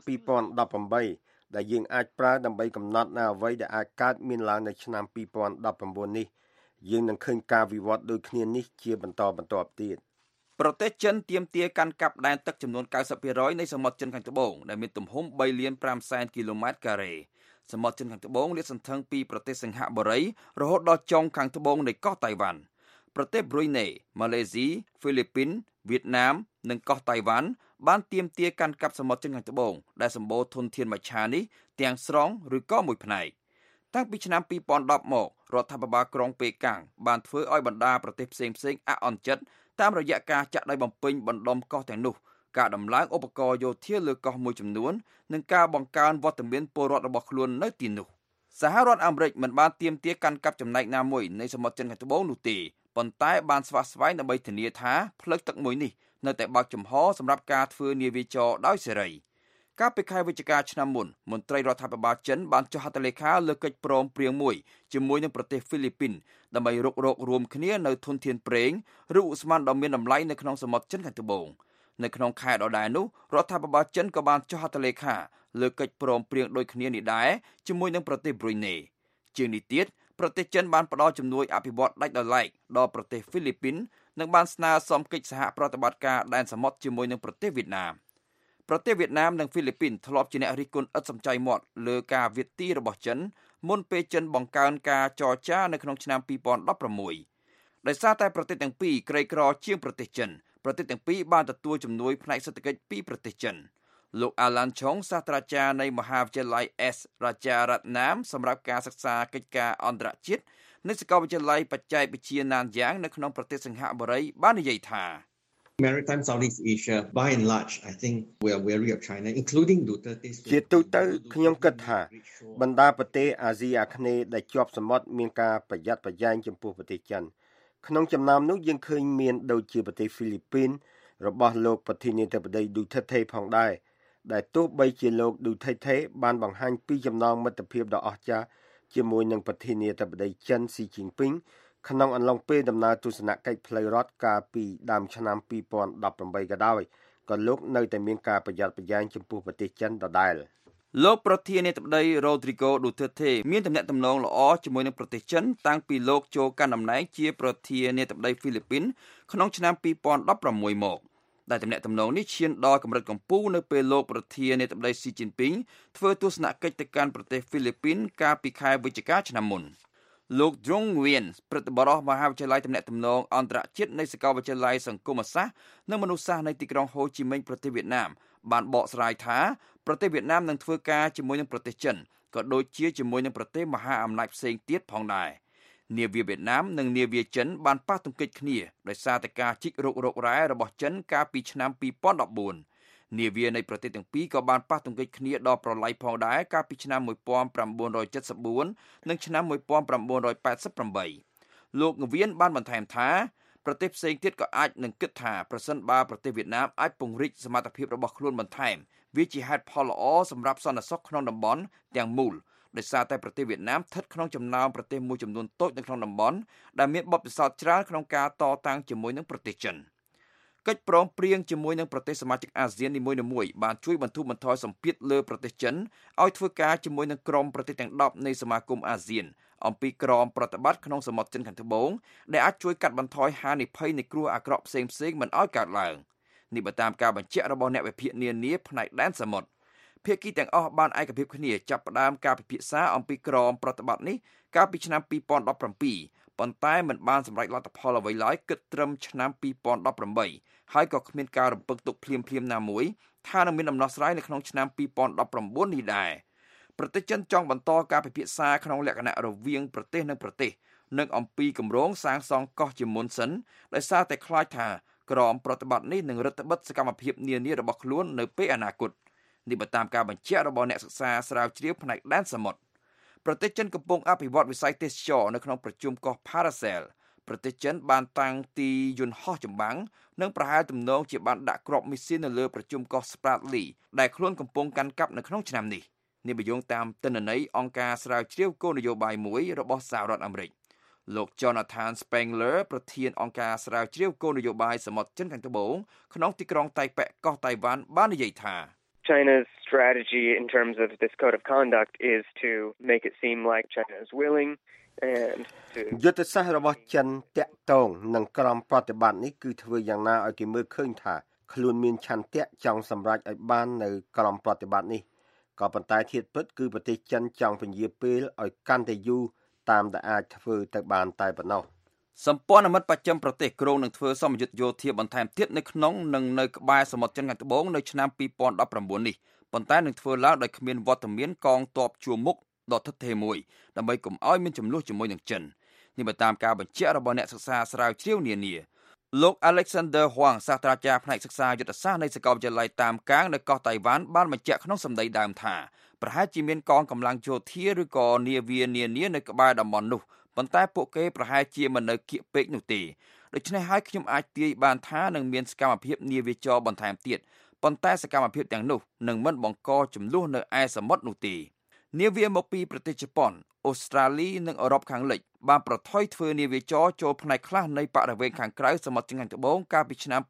2018ដែលយើងអាចប្រើដើម្បីកំណត់នៅអ្វីដែលអាចកើតមានឡើងនៅឆ្នាំ2019នេះយើងនឹងឃើញការវិវត្តដូចគ្នានេះជាបន្តបន្ទាប់ទៀតប្រទេសចិនទាមទារកាន់កាប់ដែនទឹកចំនួន 90% នៃសមុទ្រចិនខាងត្បូងដែលមានទំហំ 3.5 គីឡូម៉ែត្រការ៉េសមុទ្រចិនខាងត្បូងលាតសន្ធឹងពីប្រទេសសិង្ហបុរីរហូតដល់ចុងខាងត្បូងនៃកោះតៃវ៉ាន់ប្រទេសប្រ៊ុយណេម៉ាឡេស៊ីហ្វីលីពីនវៀតណាមនិងកោះតៃវ៉ាន់បានទាមទារកាន់កាប់សមុទ្រចិនខាងត្បូងដែលសម្បូរធនធានមច្ឆានេះទាំងស្រុងឬក៏មួយផ្នែកតាំងពីឆ្នាំ2010មករដ្ឋាភិបាលក្រុងប៉េកាំងបានធ្វើឲ្យបណ្ដាប្រទេសផ្សេងៗអាក់អន់ចិត្តតាមរយៈការចាក់ដៃបំពេញបណ្ដុំកោះទាំងនោះការដំឡើងឧបករណ៍យោធាលើកោះមួយចំនួននិងការបង្កើនវត្តមានពលរដ្ឋរបស់ខ្លួននៅទីនោះសហរដ្ឋអាមេរិកមិនបានទាមទារកាន់កាប់ចំណែកណាមួយនៃសមុទ្រចិនខាងត្បូងនោះទេប៉ុន្តែបានស្វាស្វែងដើម្បីធានាថាផ្លូវទឹកមួយនេះនៅតែបើកចំហសម្រាប់ការធ្វើនាវាចរដោយសេរីកាលពីខែវិច្ឆិកាឆ្នាំមុនមន្ត្រីរដ្ឋាភិបាលចិនបានចុះហត្ថលេខាលើកិច្ចព្រមព្រៀងមួយជាមួយនឹងប្រទេសហ្វីលីពីនដើម្បីរុករករួមគ្នានៅធនធានប្រេងឬឧស្ម័នដ៏មានតម្លៃនៅក្នុងសមុទ្រចិនខាងត្បូងនៅក្នុងខែដដែលនោះរដ្ឋាភិបាលចិនក៏បានចុះហត្ថលេខាលើកិច្ចព្រមព្រៀងដូចគ្នានេះដែរជាមួយនឹងប្រទេសប្រ៊ុយណេជាងនេះទៀតប្រទេសចិនបានផ្ដល់ជំនួយអភិវឌ្ឍដាច់ដោយឡែកដល់ប្រទេសហ្វីលីពីននិងបានស្នើសុំកិច្ចសហប្រតិបត្តិការដែនសមុទ្រជាមួយនឹងប្រទេសវៀតណាមប្រទេសវៀតណាមនិងហ្វីលីពីនធ្លាប់ជាអ្នករិះគន់ឥតសំចៃមាត់លើការវាយទីរបស់ចិនមុនពេលចិនបង្កើនការចរចានៅក្នុងឆ្នាំ2016ដោយសារតែប្រទេសទាំងពីរក្រីក្រជាងប្រទេសចិនប្រទេសទាំងពីរបានទទួលជំនួយផ្នែកសេដ្ឋកិច្ចពីប្រទេសចិនលោក Alan Chong សាស្ត្រាចារ្យនៃមហាវិទ្យាល័យ S រាជារដ្ឋណាមសម្រាប់ការសិក្សាកិច្ចការអន្តរជាតិនៃសាកលវិទ្យាល័យបច្ចេកវិទ្យាណានយ៉ាងនៅក្នុងប្រទេសសិង្ហបុរីបាននិយាយថា Maritime Southeast Asia by and large I think we are wary of China including Duterte's ជាទូទៅខ្ញុំគិតថាបណ្ដាប្រទេសអាស៊ីអាគ្នេយ៍ដែលជាប់សមុទ្រមានការប្រយ័ត្នប្រយែងចំពោះប្រទេសចិនក្នុងចំណោមនោះយើងឃើញមានដូចជាប្រទេសហ្វីលីពីនរបស់លោកប្រធានាធិបតី Duterte ផងដែរដែលទោះបីជាលោក Duterte បានបង្ហាញពីចំណងមិត្តភាពដ៏អស្ចារ្យជាមួយនឹងប្រធានាធិបតីចិន Xi Jinping ក្នុងអំឡុងពេលដំណើរទស្សនកិច្ចផ្លូវរដ្ឋកាលពីដើមឆ្នាំ2018ក៏ដោយក៏លោកនៅតែមានការប្រយ័ត្នប្រយែងចំពោះប្រទេសចិនដដែលលោកប្រធានាធិបតី Rodrigo Duterte មានទំនាក់ទំនងល្អជាមួយនឹងប្រទេសចិនតាំងពីលោកចូលកាន់តំណែងជាប្រធានាធិបតីហ្វីលីពីនក្នុងឆ្នាំ2016មកដែលទំនាក់ទំនងនេះឈានដល់កម្រិតកំពូលនៅពេលលោកប្រធានាធិបតី Xi Jinping ធ្វើទស្សនកិច្ចទៅកាន់ប្រទេសហ្វីលីពីនកាលពីខែវិច្ឆិកាឆ្នាំមុនលោក Dong Nguyen ព្រឹទ្ធបរិះមហាវិទ្យាល័យទំនាក់ទំនងអន្តរជាតិនៃសាកលវិទ្យាល័យសង្គមសាស្ត្រនិងមនុស្សសាស្ត្រនៃទីក្រុងហូជីមិញប្រទេសវៀតណាមបានបកស្រាយថាប្រទេសវៀតណាមនឹងធ្វើការជាមួយនឹងប្រទេសចិនក៏ដូចជាជាមួយនឹងប្រទេសមហាអំណាចផ្សេងទៀតផងដែរនាវាវៀតណាមនិងនាវាចិនបានប៉ះទង្គិចគ្នាដោយសារតែការជីករករ៉ែរបស់ចិនកាលពីឆ្នាំ2014នាវានៃប្រទេសទាំងពីរក៏បានប៉ះទង្គិចគ្នាដល់ប្រឡាយផងដែរកាលពីឆ្នាំ1974និងឆ្នាំ1988លោកងវៀនបានបន្ថែមថាប្រទេសផ្សេងទៀតក៏អាចនឹងគិតថាប្រសិនបើប្រទេសវៀតណាមអាចពង្រីកសមត្ថភាពរបស់ខ្លួនបន្ថែមវាជាហេតុផលល្អសម្រាប់សន្តិសុខក្នុងតំបន់ទាំងមូលដោយសារតែប្រទេសវៀតណាមស្ថិតក្នុងចំណោមប្រទេសមួយចំនួនតូចនៅក្នុងតំបន់ដែលមានបទពិសោធន៍ច្រើនក្នុងការតតាំងជាមួយនឹងប្រទេសចិនកិច្ចព្រមព្រៀងជាមួយនឹងប្រទេសសមាជិកអាស៊ាននីមួយៗបានជួយបន្ធូរបន្ថយសម្ពាធលើប្រទេសចិនឲ្យធ្វើការជាមួយនឹងក្រុមប្រទេសទាំង10នៃសមាគមអាស៊ានអំពីក្រមប្រតិបត្តិក្នុងសមុទ្រចិនខាងត្បូងដែលអាចជួយកាត់បន្ថយហានិភ័យនៃគ្រោះអាក្រក់ផ្សេងៗមិនឲ្យកើតឡើងនេះបើតាមការបញ្ជាក់របស់អ្នកវិភាគនានាផ្នែកដែនសមុទ្រភាគីទាំងអស់បានឯកភាពគ្នាចាប់ផ្ដើមការពិភាក្សាអំពីក្រមប្រតិបត្តិនេះកាលពីឆ្នាំ2017ប៉ុន្តែមិនបានសម្រេចលទ្ធផលអ្វីឡើយគិតត្រឹមឆ្នាំ2018ហើយក៏គ្មានការរំពឹងទុកភ្លាមៗណាមួយថានឹងមានដំណោះស្រាយនៅក្នុងឆ្នាំ2019នេះដែរប្រទេសចិនចង់បន្តការពិភាក្សាក្នុងលក្ខណៈរវាងប្រទេសនិងប្រទេសនិងអំពីគម្រោងសាងសង់កោះជាមុនសិនដោយសារតែខ្លាចថាក្រមប្រតិបត្តិនេះនឹងរឹតបន្តឹងសកម្មភាពនានារបស់ខ្លួននៅពេលអនាគតនេះបើតាមការបញ្ជាក់របស់អ្នកសិក្សាស្រាវជ្រាវផ្នែកដែនសមុទ្រប្រទេសចិនកំពុងអភិវឌ្ឍវិស័យទេសចរនៅក្នុងប្រជុំកោះ Paracel ប្រទេសចិនបានតាំងទីយន្តហោះចម្បាំងនិងប្រហែលទំនងជាបានដាក់គ្រាប់មីស៊ីននៅលើប្រជុំកោះ Spratly ដែលខ្លួនកំពុងកាន់កាប់នៅក្នុងឆ្នាំនេះនេះបញ្យងតាមទិន្នន័យអង្គការស្រាវជ្រាវគោលនយោបាយមួយរបស់សហរដ្ឋអាមេរិកលោក Jonathan Spengler ប្រធានអង្គការស្រាវជ្រាវគោលនយោបាយសមុទ្រចិនខាងត្បូងក្នុងទីក្រុងតៃប៉េកោះតៃវ៉ាន់បាននិយាយថា China's strategy in terms of this code of conduct is to make it seem like China is willing and to យុទ្ធសាស្ត្ររបស់ចិនតាក់ទងនឹងក្រមប្រតិបត្តិនេះគឺធ្វើយ៉ាងណាឲ្យគេមើលឃើញថាខ្លួនមានឆន្ទៈចង់សម្រេចឲ្យបាននៅក្រមប្រតិបត្តិនេះក៏ប៉ុន្តែធៀបពិតគឺប្រទេសចិនចង់ពន្យាពេលឲ្យកាន់តែយូរតាមដែលអាចធ្វើទៅបានតែប៉ុណ្ណោះសម្ព័ន្ធមិត្តបច្ចឹមប្រទេសក្រុងនឹងធ្វើសម្ពយុទ្ធយោធាបន្ថែមទៀតនៅក្នុងនិងនៅក្បែរសមុទ្រចិនខាងត្បូងនៅឆ្នាំ2019នេះប៉ុន្តែនឹងធ្វើឡើងដោយគ្មានវត្តមានកងទ័ពជួរមុខដ៏ថិតថេរមួយដើម្បីកុំឲ្យមានចំនួនជាមួយនឹងចិននេះបើតាមការបញ្ជាក់របស់អ្នកសិក្សាស្រាវជ្រាវនានាលោក Alexander Huang សាស្ត្រាចារ្យផ្នែកសិក្សាយុទ្ធសាស្ត្រនៃសាកលវិទ្យាល័យតាមកាងនៅកោះតៃវ៉ាន់បានបញ្ជាក់ក្នុងសម្ដីដើមថាប្រហែលជាមានកងកម្លាំងយោធាឬក៏នាវានានានៅក្បែរតំបន់នោះប៉ុន្តែពួកគេប្រហែលជាមិននៅគៀកពេកនោះទេដូច្នេះហើយខ្ញុំអាចទាយបានថានឹងមានសកម្មភាពនាវាចរបន្ថែមទៀតប៉ុន្តែសកម្មភាពទាំងនោះនឹងមិនបង្កចំនួននៅឯសមុទ្រនោះទេនាវាមកពីប្រទេសជប៉ុនអូស្ត្រាលីនិងអឺរ៉ុបខាងលិចបានប្រថុយធ្វើនាវាចរចូលផ្នែកខ្លះនៃបរិវេណខាងក្រៅសមុទ្រចិនខាងត្បូងកាលពីឆ្នាំ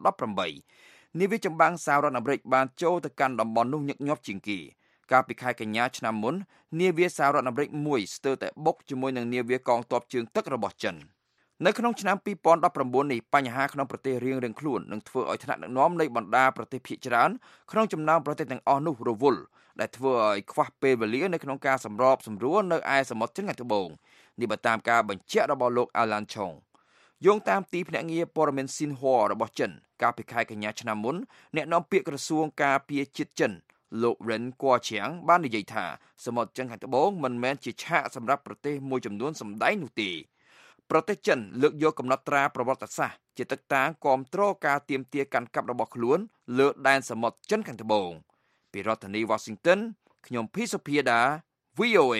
2018នាវាចម្បាំងសហរដ្ឋអាមេរិកបានចូលទៅកាន់តំបន់នោះញឹកញាប់ជាងគេកាលពីខែកញ្ញាឆ្នាំមុននាវាសហរដ្ឋអាមេរិកមួយស្ទើរតែបុកជាមួយនឹងនាវាកងទ័ពជើងទឹករបស់ចិននៅក្នុងឆ្នាំ2019នេះបញ្ហាក្នុងប្រទេសរៀងៗខ្លួននឹងធ្វើឲ្យថ្នាក់ដឹកនាំនៃបណ្ដាប្រទេសភាគច្រើនក្នុងចំណោមប្រទេសទាំងអស់នោះរវល់ដែលធ្វើឲ្យខ្វះពេលវេលានៅក្នុងការសម្របសម្រួលនៅឯសមុទ្រចិនខាងត្បូងនេះបើតាមការបញ្ជាក់របស់លោក Alan Chong យោងតាមទីភ្នាក់ងារព័ត៌មាន Xinhua របស់ចិនកាលពីខែកញ្ញាឆ្នាំមុនអ្នកនាំពាក្យក្រសួងការពារជាតិចិនលោក Ren Guoqiang បាននិយាយថាសមុទ្រចិនខាងត្បូងមិនមែនជាឆាកសម្រាប់ប្រទេសមួយចំនួនសម្ដែងនោះទេប្រទេសចិនលើកយកកំណត់ត្រាប្រវត្តិសាស្ត្រជាទឹកតាងគាំទ្រការទាមទារកាន់កាប់របស់ខ្លួនលើដែនសមុទ្រចិនខាងត្បូងពីរដ្ឋធានី Washington ខ្ញុំភីសុភាដា VOA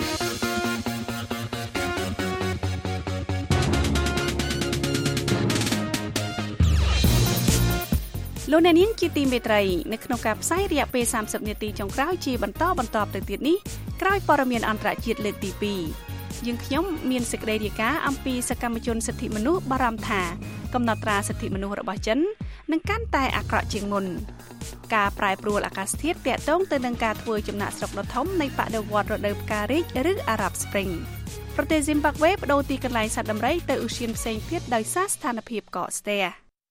លោកអ្នកនាងជាទីមេត្រីនៅក្នុងការផ្សាយរយៈពេល30នាទីចុងក្រោយជាបន្តទៅទៀតនេះក្រោយព័ត៌មានអន្តរជាតិលើកទី2យើងខ្ញុំមានសេចក្តីរាយការណ៍អំពីសកម្មជនសិទ្ធិមនុស្សបារម្ភថាកំណត់ត្រាសិទ្ធិមនុស្សរបស់ចិននឹងកាន់តែអាក្រក់ជាងមុនការប្រែប្រួលអាកាសធាតុទាក់ទងទៅនឹងការធ្វើចំណាកស្រុកដ៏ធំនៃបដិវត្តន៍រដូវផ្ការីកឬ Arab Spring ប្រទេស Zimbabwe បដូរទីកន្លែងសត្វដំរីទៅឧទ្យានផ្សេងទៀតដោយសារស្ថានភាពកកស្ទះ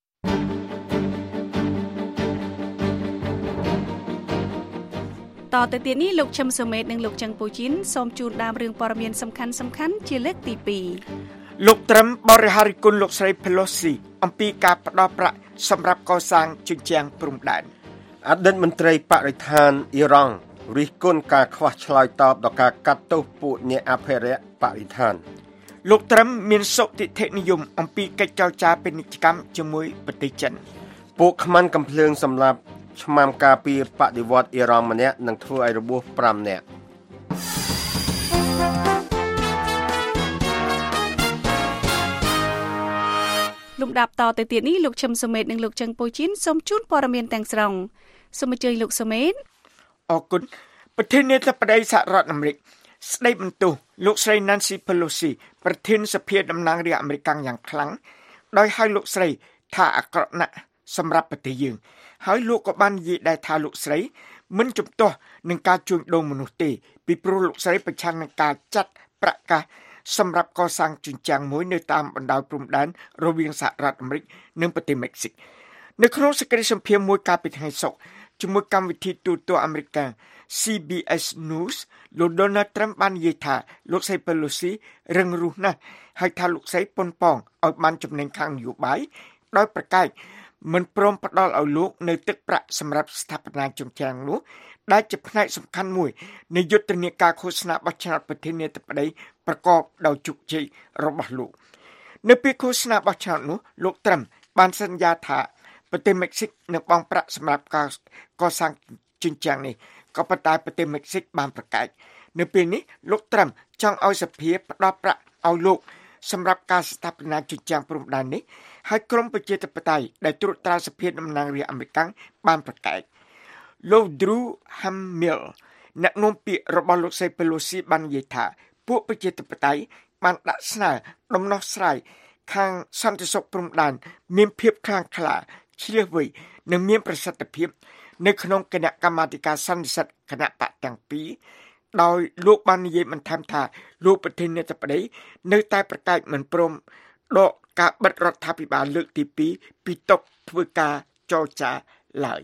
តទៅទៀតនេះលោកឈឹមសុមេតនិងលោកចឹងពូជីនសូមជូនដើមរឿងព័ត៌មានសំខាន់ជាលើកទី2 លោកត្រឹមបរិហារិគុណលោកស្រី Pelosi អំពីការផ្ដល់ប្រាក់សម្រាប់កសាងជញ្ជាំងព្រំដែនអតីតមន្ត្រីបរិស្ថានអ៊ីរ៉ង់រិះគន់ការខ្វះឆ្លើយតបដល់ការកាត់ទោសពួកអ្នកអភិរក្សបរិស្ថានលោកត្រឹមមានសុទិដ្ឋិនិយមអំពីកិច្ចចរចាពាណិជ្ជកម្មជាមួយប្រទេសចិនពួកខ្មាន់កំភ្លើងសម្រាប់ឆ្មាំការពីបដិវត្តន៍អ៊ីរ៉ង់ម្នាក់នឹងធ្វើឲ្យរបួស5នាក់លំដាប់តទៅទៀតនេះលោកឈឹមសុមេតនិងលោកចឹងពូជីនសូមជូនព័ត៌មានទាំងស្រុងសូមអញ្ជើញលោកសុមេតអរគុណប្រធានាធិបតីសហរដ្ឋអាមេរិកស្ដីបន្ទោសលោកស្រី Nancy Pelosi ប្រធានសភាតំណាងរាស្ត្រអាមេរិកយ៉ាងខ្លាំងដោយហៅលោកស្រីថាអាក្រក់ណាស់សម្រាប់ប្រទេសយើងហើយលោកក៏បាននិយាយដែរថាលោកស្រីមិនជំទាស់នឹងការជួញដូរមនុស្សទេពីព្រោះលោកស្រីប្រឆាំងនឹងការចាត់ប្រាក់កាសសម្រាប់កសាងជញ្ជាំងមួយនៅតាមបណ្ដោយព្រំដែនរវាងសហរដ្ឋអាមេរិកនិងប្រទេសមិចស៊ីកនៅក្នុងសេចក្តីសម្ភាសន៍មួយកាលពីថ្ងៃសុក្រជាមួយកម្មវិធីទូរទស្សន៍អាមេរិក CBS News លោក Donald Trump បាននិយាយថាលោកស្រី Pelosi រឹងរូសណាស់ហើយថាលោកស្រីប៉ុនប៉ងឲ្យបានចំណេញខាងនយោបាយដោយប្រកែកមិនព្រមផ្ដល់ឲ្យលោកនៅទឹកប្រាក់សម្រាប់ស្ថាបនាជញ្ជាំងនោះដែលជាផ្នែកសំខាន់មួយនៃយុទ្ធនាការឃោសនាបោះឆ្នោតប្រធានាធិបតីប្រកបដោយជោគជ័យរបស់លោកនៅពេលឃោសនាបោះឆ្នោតនោះលោកត្រឹមបានសន្យាថាប្រទេសមិចស៊ីកនឹងបង់ប្រាក់សម្រាប់ការកសាងជញ្ជាំងនេះក៏ប៉ុន្តែប្រទេសមិចស៊ីកបានប្រកែកនៅពេលនេះលោកត្រឹមចង់ឲ្យសភាផ្ដល់ប្រាក់ឲ្យលោកសម្រាប់ការស្ថាបនាជញ្ជាំងព្រំដែននេះហើយក្រមប្រជាធិបតេយ្យដែលត្រួតត្រាសភាតំណាងរាស្ត្រអាមេរិកបានប្រកែកលោក Drew Hamill អ្នកនាំពាក្យរបស់លោកស្រី Pelosi បាននិយាយថាពួកប្រជាធិបតេយ្យបានដាក់ស្នើដំណោះស្រាយខាងសន្តិសុខព្រំដែនមានភាពខ្លាំងក្លាឈ្លាសវៃនិងមានប្រសិទ្ធភាពនៅក្នុងគណៈកម្មាធិការសន្និសីទគណៈបកទាំងពីរដោយលោកបាននិយាយបន្ថែមថាលោកប្រធានាធិបតីនៅតែប្រកែកមិនព្រមដកការបិទរដ្ឋាភិបាលលើកទី2ពីតុធ្វើការចរចាឡើយ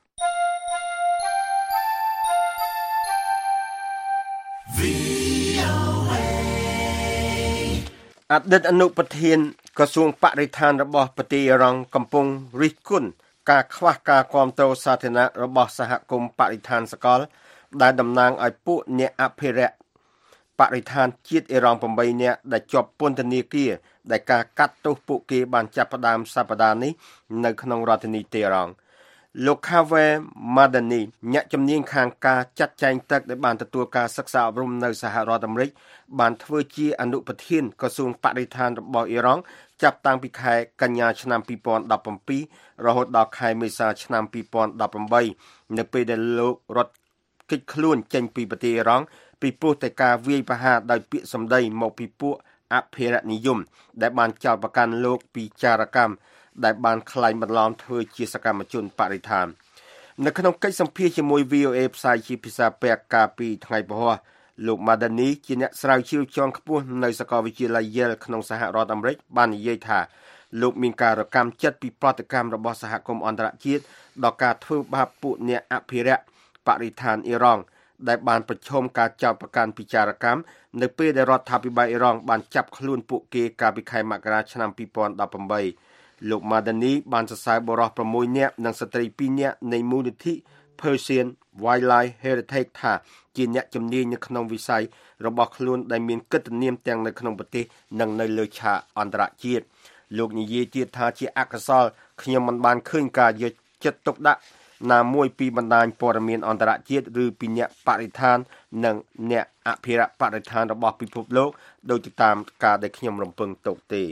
អតីតអនុប្រធានក្រសួងបរិស្ថានរបស់ប្រទេសអ៊ីរ៉ង់កំពុងរិះគន់ការខ្វះការគាំទ្រសាធារណៈរបស់សហគមន៍បរិស្ថានសកលដែលតំណាងឲ្យពួកអ្នកអភិរក្សបរិស្ថានជាតិអ៊ីរ៉ង់8នាក់ដែលជាប់ពន្ធនាគារដែលការកាត់ទោសពួកគេបានចាប់ផ្ដើមសប្តាហ៍នេះនៅក្នុងរដ្ឋធានីតេរ៉ង់លោក Kaveh Madani អ្នកជំនាញខាងការចាត់ចែងទឹកដែលបានទទួលការសិក្សាអប់រំនៅសហរដ្ឋអាមេរិកបានធ្វើជាអនុប្រធានក្រសួងបរិស្ថានរបស់អ៊ីរ៉ង់ចាប់តាំងពីខែកញ្ញាឆ្នាំ2017រហូតដល់ខែមេសាឆ្នាំ2018នៅពេលដែលលោករត់គេចខ្លួនចេញពីប្រទេសអ៊ីរ៉ង់ពីព្រោះតែការវាយប្រហារដោយពាក្យសម្ដីមកពីពួកអភិរក្សនិយមដែលបានចោទប្រកាន់លោកពីចារកម្មដែលបានក្លែងបន្លំធ្វើជាសកម្មជនបរិស្ថាននៅក្នុងកិច្ចសម្ភាសន៍ជាមួយ VOA ផ្សាយជាភាសាពេកាពីថ្ងៃពហុលោក Madani ជាអ្នកស្រាវជ្រាវជាន់ខ្ពស់នៅសាកលវិទ្យាល័យ Yale ក្នុងសហរដ្ឋអាមេរិកបាននិយាយថាលោកមានការរកម្មចិត្តពីប្រតិកម្មរបស់សហគមន៍អន្តរជាតិដល់ការធ្វើបាបពួកអ្នកអភិរក្សបរិស្ថានអ៊ីរ៉ង់ដែលបានប្រឈមការចោទប្រកាន់ពីចារកម្មនៅពេលដែលរដ្ឋាភិបាលអ៊ីរ៉ង់បានចាប់ខ្លួនពួកគេកាលពីខែមករាឆ្នាំ2018លោក Madani បានសរសើរបរិសុទ្ធ6នាក់និងស្ត្រី2នាក់នៃមូលនិធិ Persian Wildlife Heritage ថាជាអ្នកជំនាញនៅក្នុងវិស័យរបស់ខ្លួនដែលមានកិត្តិនាមទាំងនៅក្នុងប្រទេសនិងនៅលើឆាកអន្តរជាតិលោកនិយាយទៀតថាជាអកុសលខ្ញុំមិនបានឃើញការយកចិត្តទុកដាក់ណាមួយពីបណ្ដាញព័ត៌មានអន្តរជាតិឬពីអ្នកបរិស្ថាននិងអ្នកអភិរក្សបរិស្ថានរបស់ពិភពលោកដោយតាមការដែលខ្ញុំរំពឹងទុកទេ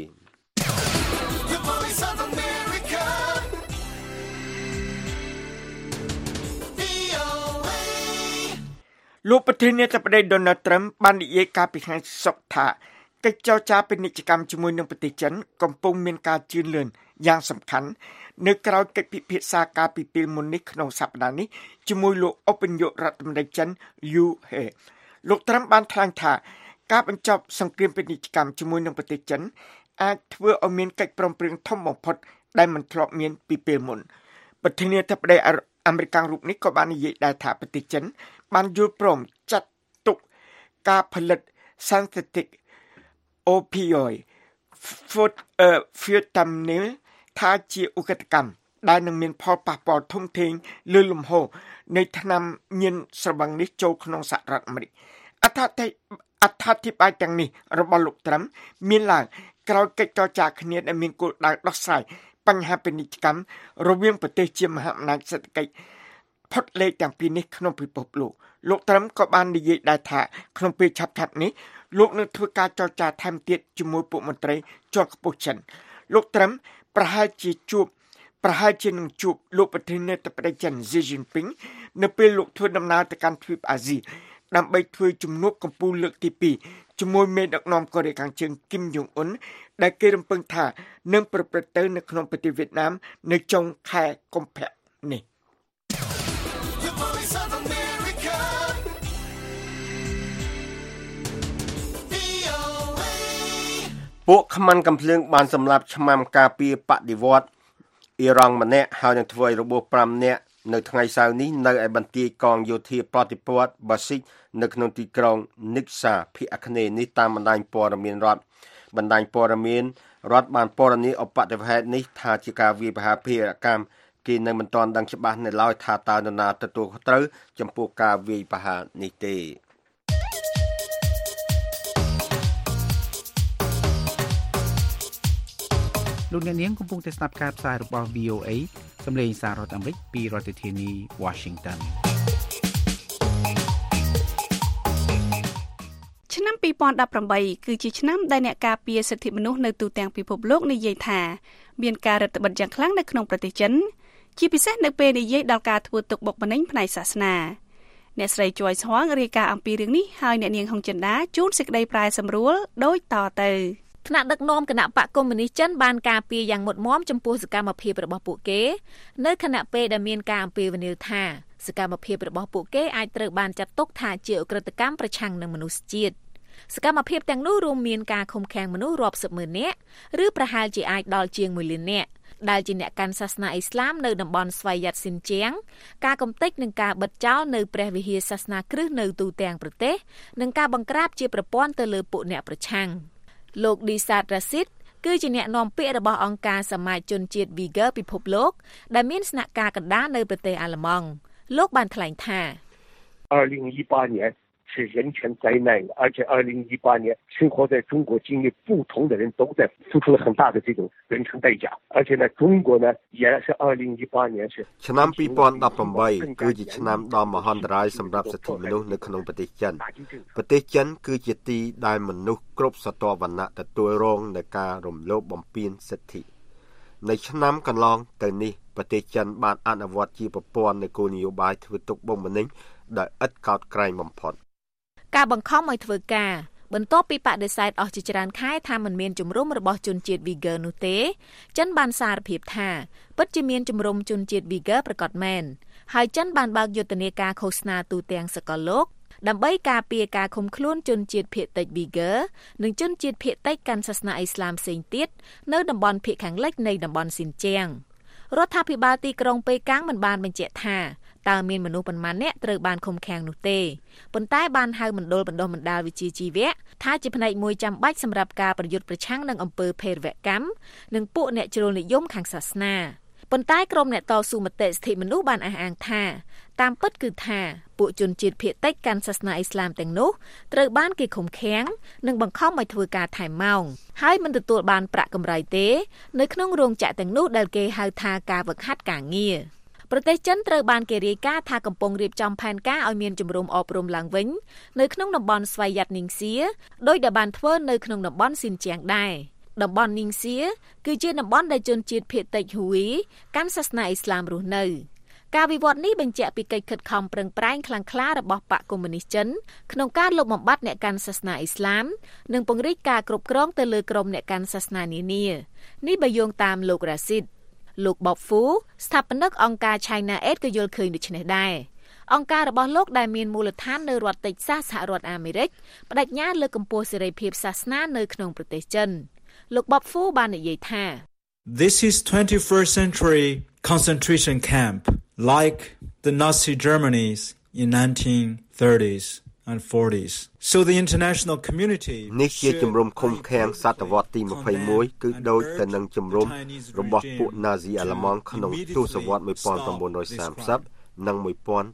លោកប្រធានាធិបតី Donald Trump បាននិយាយកាលពីថ្ងៃសុក្រថាកិច្ចចរចាពាណិជ្ជកម្មជាមួយនឹងប្រទេសចិនកំពុងមានការជឿនលឿនយ៉ាងសំខាន់នៅក្រៅកិច្ចពិភាក្សាការពីពេលមុននេះក្នុងសប្តាហ៍នេះជាមួយលោកឧបនាយករដ្ឋមន្ត្រីចិន Liu He លោក Trump បានថ្លែងថាការបញ្ចប់សង្គ្រាមពាណិជ្ជកម្មជាមួយនឹងប្រទេសចិនអាចធ្វើឲ្យមានកិច្ចព្រមព្រៀងធំបំផុតដែលមិនធ្លាប់មានពីពេលមុនប្រធានាធិបតីអាមេរិករូបនេះក៏បាននិយាយដែរថាប្រទេសចិនបានយល់ព្រមចាត់ទុកការផលិត synthetic opioid fentanyl ថាជាឧក្រិដ្ឋកម្មដែលនឹងមានផលប៉ះពាល់ធំធេងលើលំហូរនៃថ្នាំញៀនស្រវឹងនេះចូលក្នុងសហរដ្ឋអាមេរិកអត្ថាធិប្បាយទាំងនេះរបស់លោក Trump មានឡើងក្រោយកិច្ចចរចាគ្នាដែលមានគោលដៅដោះស្រាយបញ្ហាពាណិជ្ជកម្មរវាងប្រទេសជាមហាអំណាចសេដ្ឋកិច្ចផុតលេខទាំងពីរនេះក្នុងពិភពលោក Trump ក៏បាននិយាយដែរថាក្នុងពេលឆាប់ៗនេះលោកនឹងធ្វើការចរចាថែមទៀតជាមួយពួកមន្ត្រីជាន់ខ្ពស់ចិនលោក Trump ប្រហែលជានឹងជួបលោកប្រធានាធិបតីចិន Xi Jinping នៅពេលលោកធ្វើដំណើរទៅកាន់ទ្វីបអាស៊ីដើម្បីធ្វើជំនួបកំពូលលើកទី2ជាមួយមេដឹកនាំកូរ៉េខាងជើង Kim Jong Un ដែលគេរំពឹងថានឹងប្រព្រឹត្តទៅនៅក្នុងប្រទេសវៀតណាមនៅចុងខែកុម្ភៈនេះពួកខ្មាន់កំភ្លើងបានសម្លាប់ឆ្មាំការពារបដិវត្តន៍អ៊ីរ៉ង់ម្នាក់ហើយនឹងធ្វើឲ្យរបួស5នាក់នៅថ្ងៃសៅរណ៍នេះនៅឯបន្ទាយកងយោធាប្រតិបត្តិបាស៊ីកនៅក្នុងទីក្រុងនីកសាភាគអាគ្នេយ៍នេះតាមបណ្ដាញព័ត៌មានរដ្ឋបានព័ត៌មានឧបទ្ទវហេតុនេះថាជាការវាយប្រហារភេរកម្មគេនៅមិនទាន់ដឹងច្បាស់នៅឡើយថាតើនរណាទទួលខុសត្រូវចំពោះការវាយប្រហារនេះទេលោកអ្នកនាងកំពុងតែស្ដាប់ការផ្សាយរបស់ VOA សម្លេងសាររដ្ឋអាមេរិកពីរដ្ឋធានី Washington ឆ្នាំ2018គឺជាឆ្នាំដែលអ្នកការពារសិទ្ធិមនុស្សនៅទូទាំងពិភពលោកនិយាយថាមានការរឹតបន្តឹងយ៉ាងខ្លាំងនៅក្នុងប្រទេសចិនជាពិសេសនៅពេលនិយាយដល់ការធ្វើទុកបុកម្នេញផ្នែកសាសនាអ្នកស្រី Joy Swang រាយការណ៍អំពីរឿងនេះហើយអ្នកនាងហុងចិន្តាជួនសេចក្តីប្រែសម្រួលដូចតទៅថ្នាក់ដឹកនាំគណៈបកកុម្មុយនីសចិនបានការពារយ៉ាងមុតមាំចំពោះសកម្មភាពរបស់ពួកគេនៅខណៈពេលដែលមានការអំពាវនាវថាសកម្មភាពរបស់ពួកគេអាចត្រូវបានចាត់ទុកថាជាឧក្រិដ្ឋកម្មប្រឆាំងនឹងមនុស្សជាតិសកម្មភាពទាំងនោះរួមមានការឃុំឃាំងមនុស្សរាប់សិបម៉ឺននាក់ឬប្រហែលជាអាចដល់ជាង1លាននាក់ដែលជាអ្នកកាន់សាសនាអ៊ីស្លាមនៅតំបន់ស្វយ័តស៊ីនជៀងការកំទេចនិងការបិទចោលនៅព្រះវិហារសាសនាគ្រឹស្តនៅទូទាំងប្រទេសនិងការបង្ក្រាបជាប្រព័ន្ធទៅលើពួកអ្នកប្រឆាំងលោក Disat Rashid គឺជាអ្នកនាំពាក្យរបស់អង្គការសមាជជនជាតិ Uyghur ពិភពលោកដែលមានស្នាក់ការកណ្ដាលនៅប្រទេសអាល្លឺម៉ង់លោកបានថ្លែងថា 2018年是人权灾难，而且2018年生活在中国境内不同的人都在付出了很大的这种人权代价，而且呢，中国呢也是2018年是ឆ្នាំ2018គឺជាឆ្នាំដ៏មហន្តរាយសម្រាប់សិទ្ធិមនុស្សនៅក្នុងប្រទេសចិនគឺជាទីដែលមនុស្សគ្រប់ស្រទាប់វណ្ណៈទទួលរងនឹងការរំលោភបំពានសិទ្ធិនៅឆ្នាំកន្លងទៅនេះប្រទេសចិនបានអនុវត្តជាប្រព័ន្ធនៃគោលនយោបាយធ្វើទុកបុកម្នេញដោយឥតកោតក្រែងបំផុតការបង្ខំឲ្យធ្វើការបន្ទាប់ពីបដិសេធអស់ជាច្រើនខែថាមិនមានជំរុំរបស់ជនជាតិ Uyghur នោះទេចិនបានសារភាពថាពិតជាមានជំរុំជនជាតិ Uyghur ប្រកបមែនហើយចិនបានបើកយុទ្ធនាការឃោសនាទូទាំងសកលលោកដើម្បីការពារការឃុំខ្លួនជនជាតិភាគតិច Uyghur និងជនជាតិភាគតិចកាន់សាសនាអ៊ីស្លាមផ្សេងទៀតនៅតំបន់ភាគខាងលិចនៃតំបន់ស៊ីនជៀងរដ្ឋាភិបាលទីក្រុងប៉េកាំងមិនបានបញ្ជាក់ថាតើមានមនុស្សប៉ុន្មាននាក់ត្រូវបានឃុំឃាំងនោះទេប៉ុន្តែបានហៅមណ្ឌលបណ្ដុះបណ្ដាលវិជ្ជាជីវៈថាជាផ្នែកមួយចាំបាច់សម្រាប់ការប្រយុទ្ធប្រឆាំងនឹងអំពើភេរវកម្មនិងពួកអ្នកជ្រុលនិយមខាងសាសនាប៉ុន្តែក្រុមអ្នកតស៊ូមតិសិទ្ធិមនុស្សបានអះអាងថាតាមពិតគឺថាពួកជនជាតិភាគតិចកាន់សាសនាអ៊ីស្លាមទាំងនោះត្រូវបានគេឃុំឃាំងនិងបង្ខំឲ្យធ្វើការថែមម៉ោងហើយមិនទទួលបានប្រាក់កម្រៃទេនៅក្នុងរោងចក្រទាំងនោះដែលគេហៅថាការវឹកហាត់ការងារប្រទេសចិនត្រូវបានគេរាយការណ៍ថាកំពុងរៀបចំផែនការឲ្យមានជំរំអប់រំឡើងវិញនៅក្នុងតំបន់ស្វយ័តនីងសៀដោយដែលបានធ្វើនៅក្នុងតំបន់ស៊ីនជៀងដែរតំបន់នីងសៀគឺជាតំបន់ដែលជនជាតិភាគតិចហ៊ូវីកាន់សាសនាអ៊ីស្លាមរស់នៅការវិវត្តនេះបញ្ជាក់ពីកិច្ចខិតខំប្រឹងប្រែងខ្លាំងក្លារបស់បកកុម្មុយនីសចិនក្នុងការលុបបំបាត់អ្នកកាន់សាសនាអ៊ីស្លាមនិងពង្រីកការគ្រប់គ្រងទៅលើក្រុមអ្នកកាន់សាសនានានានេះបើយោងតាមលោករ៉ាស៊ីតលោក Bob Fu ស្ថាបនិកអង្គការ China Aid ក៏យល់ឃើញដូចនេះដែរអង្គការរបស់លោកដែលមានមូលដ្ឋាននៅរដ្ឋតិចសាសសហរដ្ឋអាមេរិកបដិញ្ញាលើកកម្ពស់សេរីភាពសាសនានៅក្នុងប្រទេសចិនលោក Bob Fu បាននិយាយថា This is 21st century concentration camp like the Nazi Germany's in 1930s and 40s. So the international community នេះជាជំរំឃុំឃាំងសតវត្សទី21គឺដូចទៅនឹងជំរំរបស់ពួកណាស៊ីអាល្លឺម៉ង់ក្នុងទសវត្ស1930និង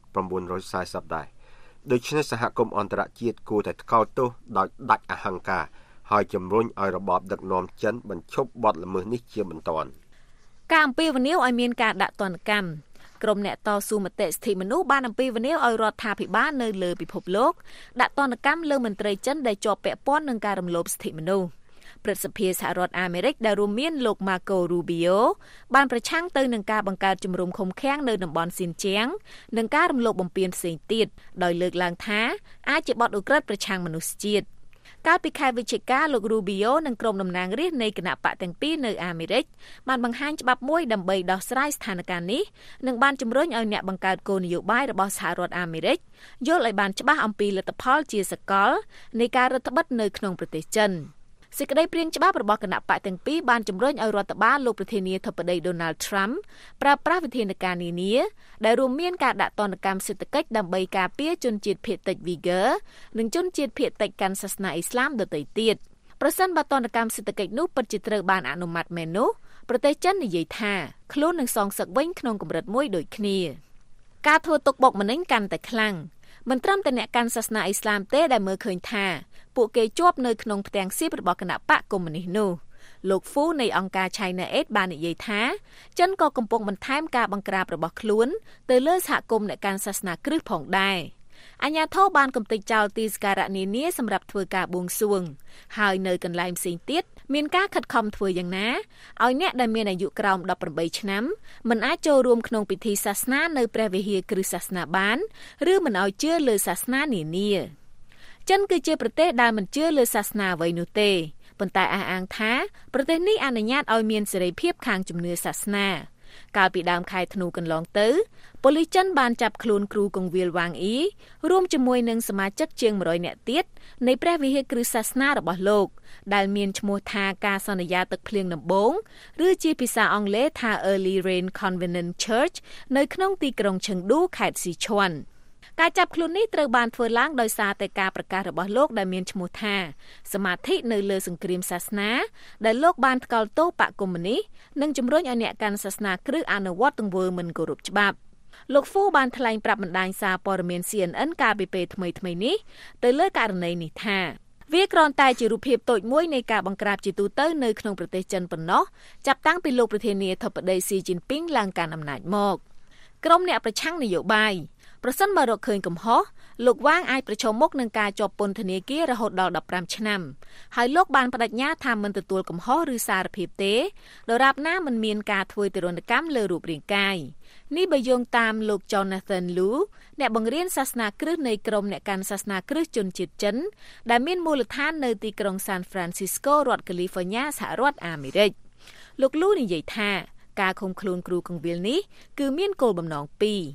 1940ដែរដូច្នេះសហគមន៍អន្តរជាតិគួរតែថ្កោលទោសដោយដាច់អហង្ការហើយជំរុញឲ្យរបបដឹកនាំចិនបញ្ឈប់បទល្មើសនេះជាបន្ទាន់ការអំពាវនាវឲ្យមានការដាក់ទណ្ឌកម្មក្រុមអ្នកតស៊ូមតិសិទ្ធិមនុស្សបានអំពាវនាវឲ្យរដ្ឋាភិបាលនៅលើពិភពលោកដាក់ទណ្ឌកម្មលើមន្ត្រីចិនដែលជាប់ពាក់ព័ន្ធនឹងការរំលោភសិទ្ធិមនុស្សព្រឹទ្ធសភាសហរដ្ឋអាមេរិកដែលរួមមានលោក Marco Rubio បានប្រឆាំងទៅនឹងការបង្កើតជំរំឃុំឃាំងនៅតំបន់ស៊ីនជៀងនិងការរំលោភបំពានផ្សេងទៀតដោយលើកឡើងថាអាចជាបទឧក្រិដ្ឋប្រឆាំងមនុស្សជាតិកាលពីខែវិច្ឆិកាលោក Rubio និងក្រុមតំណាងរាស្ត្រនៃគណៈបកទាំងពីរនៅអាមេរិកបានបង្ហាញច្បាប់មួយដើម្បីដោះស្រាយស្ថានភាពនេះនិងបានជំរុញឲ្យអ្នកបង្កើតគោលនយោបាយរបស់សហរដ្ឋអាមេរិកយល់ឲ្យបានច្បាស់អំពីលទ្ធផលជាសកលនៃការរដ្ឋបិទនៅក្នុងប្រទេសចិនសេចក្តីព្រាងច្បាប់របស់គណៈបកទាំងពីរបានជំរុញឲ្យរដ្ឋបាលលោកប្រធានាធិបតី Donald Trump ប្រើប្រាស់វិធានការនានាដែលរួមមានការដាក់ទណ្ឌកម្មសេដ្ឋកិច្ចដើម្បីការពារជនជាតិភាគតិច Uyghur និងជនជាតិភាគតិចកាន់សាសនាអ៊ីស្លាមដទៃទៀតប្រសិនបើទណ្ឌកម្មសេដ្ឋកិច្ចនោះពិតជាត្រូវបានអនុម័តមែននោះប្រទេសចិននិយាយថាខ្លួននឹងសងសឹកវិញក្នុងកម្រិតមួយដូចគ្នាការធ្វើទុកបុកម្នេញកាន់តែខ្លាំងមិនត្រឹមតែអ្នកកាន់សាសនាអ៊ីស្លាមទេដែលមើលឃើញថាពួកគេជាប់នៅក្នុងផ្ទាំងសៀបរបស់គណៈបកកុម្មុយនីសនោះលោក Fu នៃអង្គការ China Aid បាននិយាយថាចិនក៏កំពុងបន្ថែមការបង្ក្រាបរបស់ខ្លួនទៅលើសហគមន៍អ្នកកាន់សាសនាគ្រឹះផងដែរអាជ្ញាធរបានកំទេចចោលទីសក្ការៈនានាសម្រាប់ធ្វើការបួងសួងហើយនៅកន្លែងផ្សេងទៀតមានការខិតខំធ្វើយ៉ាងណាឲ្យអ្នកដែលមានអាយុក្រោម18ឆ្នាំមិនអាចចូលរួមក្នុងពិធីសាសនានៅព្រះវិហារគ្រឹះសាសនាបានឬមិនឲ្យជឿលើសាសនានានាចិនគឺជាប្រទេសដែលមិនជឿលើសាសនាអ្វីនោះទេប៉ុន្តែអះអាងថាប្រទេសនេះអនុញ្ញាតឲ្យមានសេរីភាពខាងជំនឿសាសនាកាលពីដើមខែធ្នូកន្លងទៅប៉ូលីសចិនបានចាប់ខ្លួនគ្រូកងវិលវ៉ាងអ៊ីរួមជាមួយនឹងសមាជិកជាង100នាក់ទៀតនៃព្រះវិហារគ្រឹះសាសនារបស់លោកដែលមានឈ្មោះថាការសន្យាទឹកភ្លៀងដំបូងឬជាភាសាអង់គ្លេសថា Early Rain Covenant Church នៅក្នុងទីក្រុងឈឹងឌូខេត្តស៊ីឈួនការចាប់ខ្លួននេះត្រូវបានធ្វើឡើងដោយសារតែការប្រកាសរបស់លោកដែលមានឈ្មោះថាសមាធិនៅលើសង្គ្រាមសាសនាដែលលោកបានថ្កោលទោសបកកុម្មុយនីសនិងជំរុញឲ្យអ្នកកាន់សាសនាគ្រឹះអនុវត្តទង្វើមិនគោរពច្បាប់លោក Fu បានថ្លែងប្រាប់បណ្ដាញសារព័ត៌មាន CNN កាលពីពេលថ្មីៗនេះទៅលើករណីនេះថាវាគ្រាន់តែជារូបភាពតូចមួយនៃការបង្ក្រាបជាទូទៅនៅក្នុងប្រទេសចិនប៉ុណ្ណោះចាប់តាំងពីលោកប្រធានាធិបតីស៊ីជីនពីងឡើងកាន់អំណាចមកក្រុមអ្នកប្រឆាំងនយោបាយប្រសិនបើរកឃើញកំហុសលោកវ៉ាងអាចប្រឈមមុខនឹងការជាប់ពន្ធនាគាររហូតដល់15ឆ្នាំហើយលោកបានបដិញ្ញាថាមិនទទួលកំហុសឬសារភាពទេដរាបណាមិនមានការធ្វើទរណកម្មលើរូបរាងកាយនេះបើយោងតាមលោក Jonathan Lu អ្នកបង្រៀនសាសនាគ្រឹះនៃក្រុមអ្នកកាន់សាសនាគ្រឹះជនជាតិចិនដែលមានមូលដ្ឋាននៅទីក្រុង San Francisco រដ្ឋ California សហរដ្ឋអាមេរិកលោក Lu និយាយថាការឃុំខ្លួនគ្រូកងវិលនេះគឺមានគោលបំណងពីរ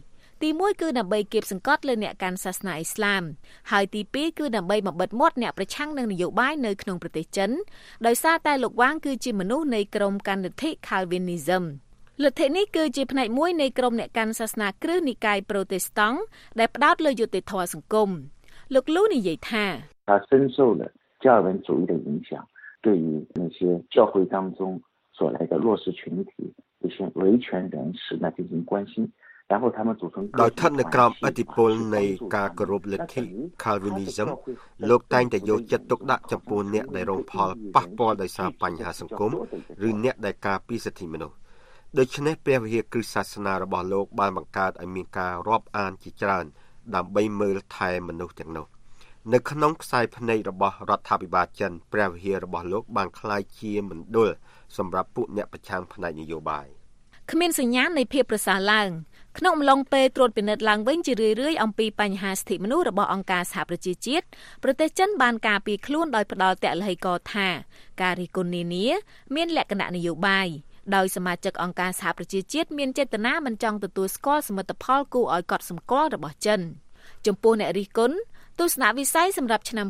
ទី1គឺដើម្បីគៀបសង្កត់លើអ្នកកាន់សាសនាអ៊ីស្លាមហើយទី2គឺដើម្បីបំបិទមាត់អ្នកប្រឆាំងនឹងនយោបាយនៅក្នុងប្រទេសចិនដោយសារតែលោកវ៉ាងគឺជាមនុស្សនៃក្រុមកាន់លទ្ធិ Calvinism លទ្ធិនេះគឺជាផ្នែកមួយនៃក្រុមអ្នកកាន់សាសនាគ្រឹះនិកាយប្រូតេស្តង់ដែលផ្ដោតលើយុត្តិធម៌សង្គមលោកលូនិយាយថា深受了教文主义的影响对于那些教会当中所来的弱势群体一些维权人士呢进行关心然后他们组成ដោយស្ថិតនៅក្រោមឥទ្ធិពលនៃការគោរពលទ្ធិ Calvinism លោកតែងតែយកចិត្តទុកដាក់ចំពោះអ្នកដែលរងផលប៉ះពាល់ដោយសារបញ្ហាសង្គមឬអ្នកដែលការពារសិទ្ធិមនុស្សដូច្នេះព្រះវិហារគ្រឹះសាសនារបស់លោកបានបង្កើតឲ្យមានការរាប់អានជាច្រើនដើម្បីមើលថែមនុស្សទាំងនោះនៅក្នុងខ្សែភ្នែករបស់រដ្ឋាភិបាលចិនព្រះវិហាររបស់លោកបានក្លាយជាមណ្ឌលសម្រាប់ពួកអ្នកប្រឆាំងផ្នែកនយោបាយគ្មានសញ្ញាណនៃភាពប្រសើរឡើងក្នុងអំឡុងពេលត្រួតពិនិត្យឡើងវិញជារឿយៗអំពីបញ្ហាសិទ្ធិមនុស្សរបស់អង្គការសហប្រជាជាតិប្រទេសចិនបានការពារខ្លួនដោយផ្ដល់ទឡ្ហីករណ៍ថាការរិះគន់នានាមានលក្ខណៈនយោបាយដោយសមាជិកអង្គការសហប្រជាជាតិមានចេតនាមិនចង់ទទួលស្គាល់សមិទ្ធផលគួរឲ្យកត់សម្គាល់របស់ចិនចំពោះអ្នករិះគន់ទស្សនវិស័យសម្រាប់ឆ្នាំ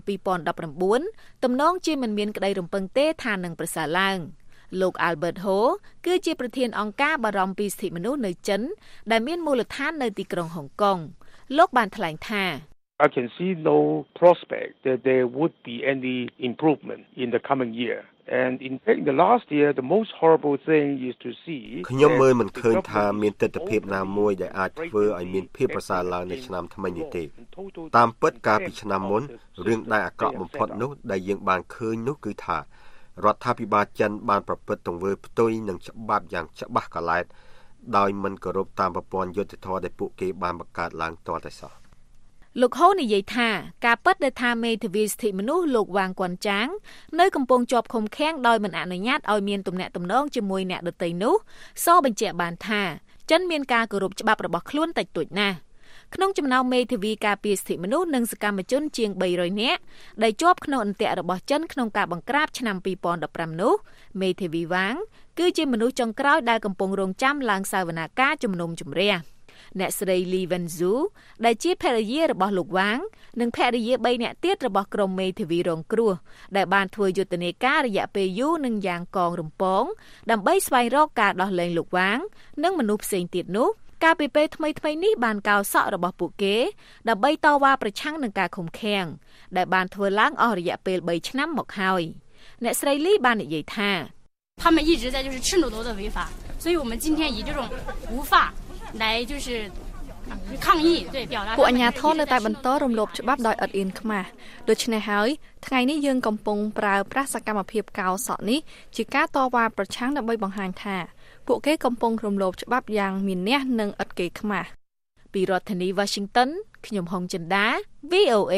2019ទំនងជាមិនមានក្តីរំពឹងទេថានឹងប្រសើរឡើងលោក Albert Ho គឺជាប្រធានអង្គការបារម្ភពីសិទ្ធិមនុស្សនៅចិនដែលមានមូលដ្ឋាននៅទីក្រុងហុងកុងលោកបានថ្លែងថា I can see no prospect that there would be any improvement in the coming year and in the last year the most horrible thing is to see ខ្ញុំមើលមិនឃើញថាមានទស្សនវិជ្ជាណាមួយដែលអាចធ្វើឲ្យមានភាពប្រសើរឡើងនៅឆ្នាំថ្មីនេះទេតាមពិតកាលពីឆ្នាំមុនរឿងដែលអាក្រក់បំផុតនោះដែលយើងបានឃើញនោះគឺថារដ្ឋាភិបាលចិនបានប្រព្រឹត្តទង្វើផ្ទុយនឹងច្បាប់យ៉ាងច្បាស់កឡែតដោយមិនគោរពតាមប្រព័ន្ធយុត្តិធម៌ដែលពួកគេបានបង្កើតឡើងទាល់តែសោះលោកហូនិយាយថាការពិតដែលថាមេធាវីសិទ្ធិមនុស្សលោកវ៉ាងគួនចាងនៅកំពុងជាប់ឃុំឃាំងដោយមិនអនុញ្ញាតឲ្យមានទំនាក់ទំនងជាមួយអ្នកដទៃនោះសបញ្ជាក់បានថាចិនមានការគោរពច្បាប់របស់ខ្លួនតិចតួចណាស់ក្នុងចំណោមមេធាវីការពារសិទ្ធិមនុស្សនិងសកម្មជនជាង300នាក់ដែលជាប់ក្នុងអន្ទាក់របស់ចិនក្នុងការបង្ក្រាបឆ្នាំ2015នោះមេធាវីវ៉ាងគឺជាមនុស្សចុងក្រោយដែលកំពុងរងចាំឡើងសវនាការជំនុំជម្រះអ្នកស្រី Lee Wen-zu ដែលជាភរិយារបស់លោកវ៉ាងនិងភរិយា3នាក់ទៀតរបស់ក្រុមមេធាវីរងគ្រោះដែលបានធ្វើយុទ្ធនាការរយៈពេលយូរនិងយ៉ាងកងរំពងដើម្បីស្វែងរកការដោះលែងលោកវ៉ាងនិងមនុស្សផ្សេងទៀតនោះការពីពេលថ្មីៗនេះបានកោរសក់របស់ពួកគេដើម្បីតវ៉ាប្រឆាំងនឹងការឃុំឃាំងដែលបានធ្វើឡើងអស់រយៈពេល3ឆ្នាំមកហើយអ្នកស្រីលីបាននិយាយថា他们一直在就是赤裸裸的违法所以我们今天以这种无法来就是抗议对表达ពួកអាជ្ញាធរនៅតែបន្តរំលោភច្បាប់ដោយឥតអៀនខ្មាស់ដូច្នេះហើយថ្ងៃនេះយើងកំពុងប្រើប្រាស់សកម្មភាពកោរសក់នេះជាការតវ៉ាប្រឆាំងដើម្បីបង្ហាញថាពួកគេកំពុងរំលោភច្បាប់យ៉ាងមានះនិងឥតគេខ្មាស់ពីរដ្ឋធានី Washington ខ្ញុំហុងចិន្តា VOA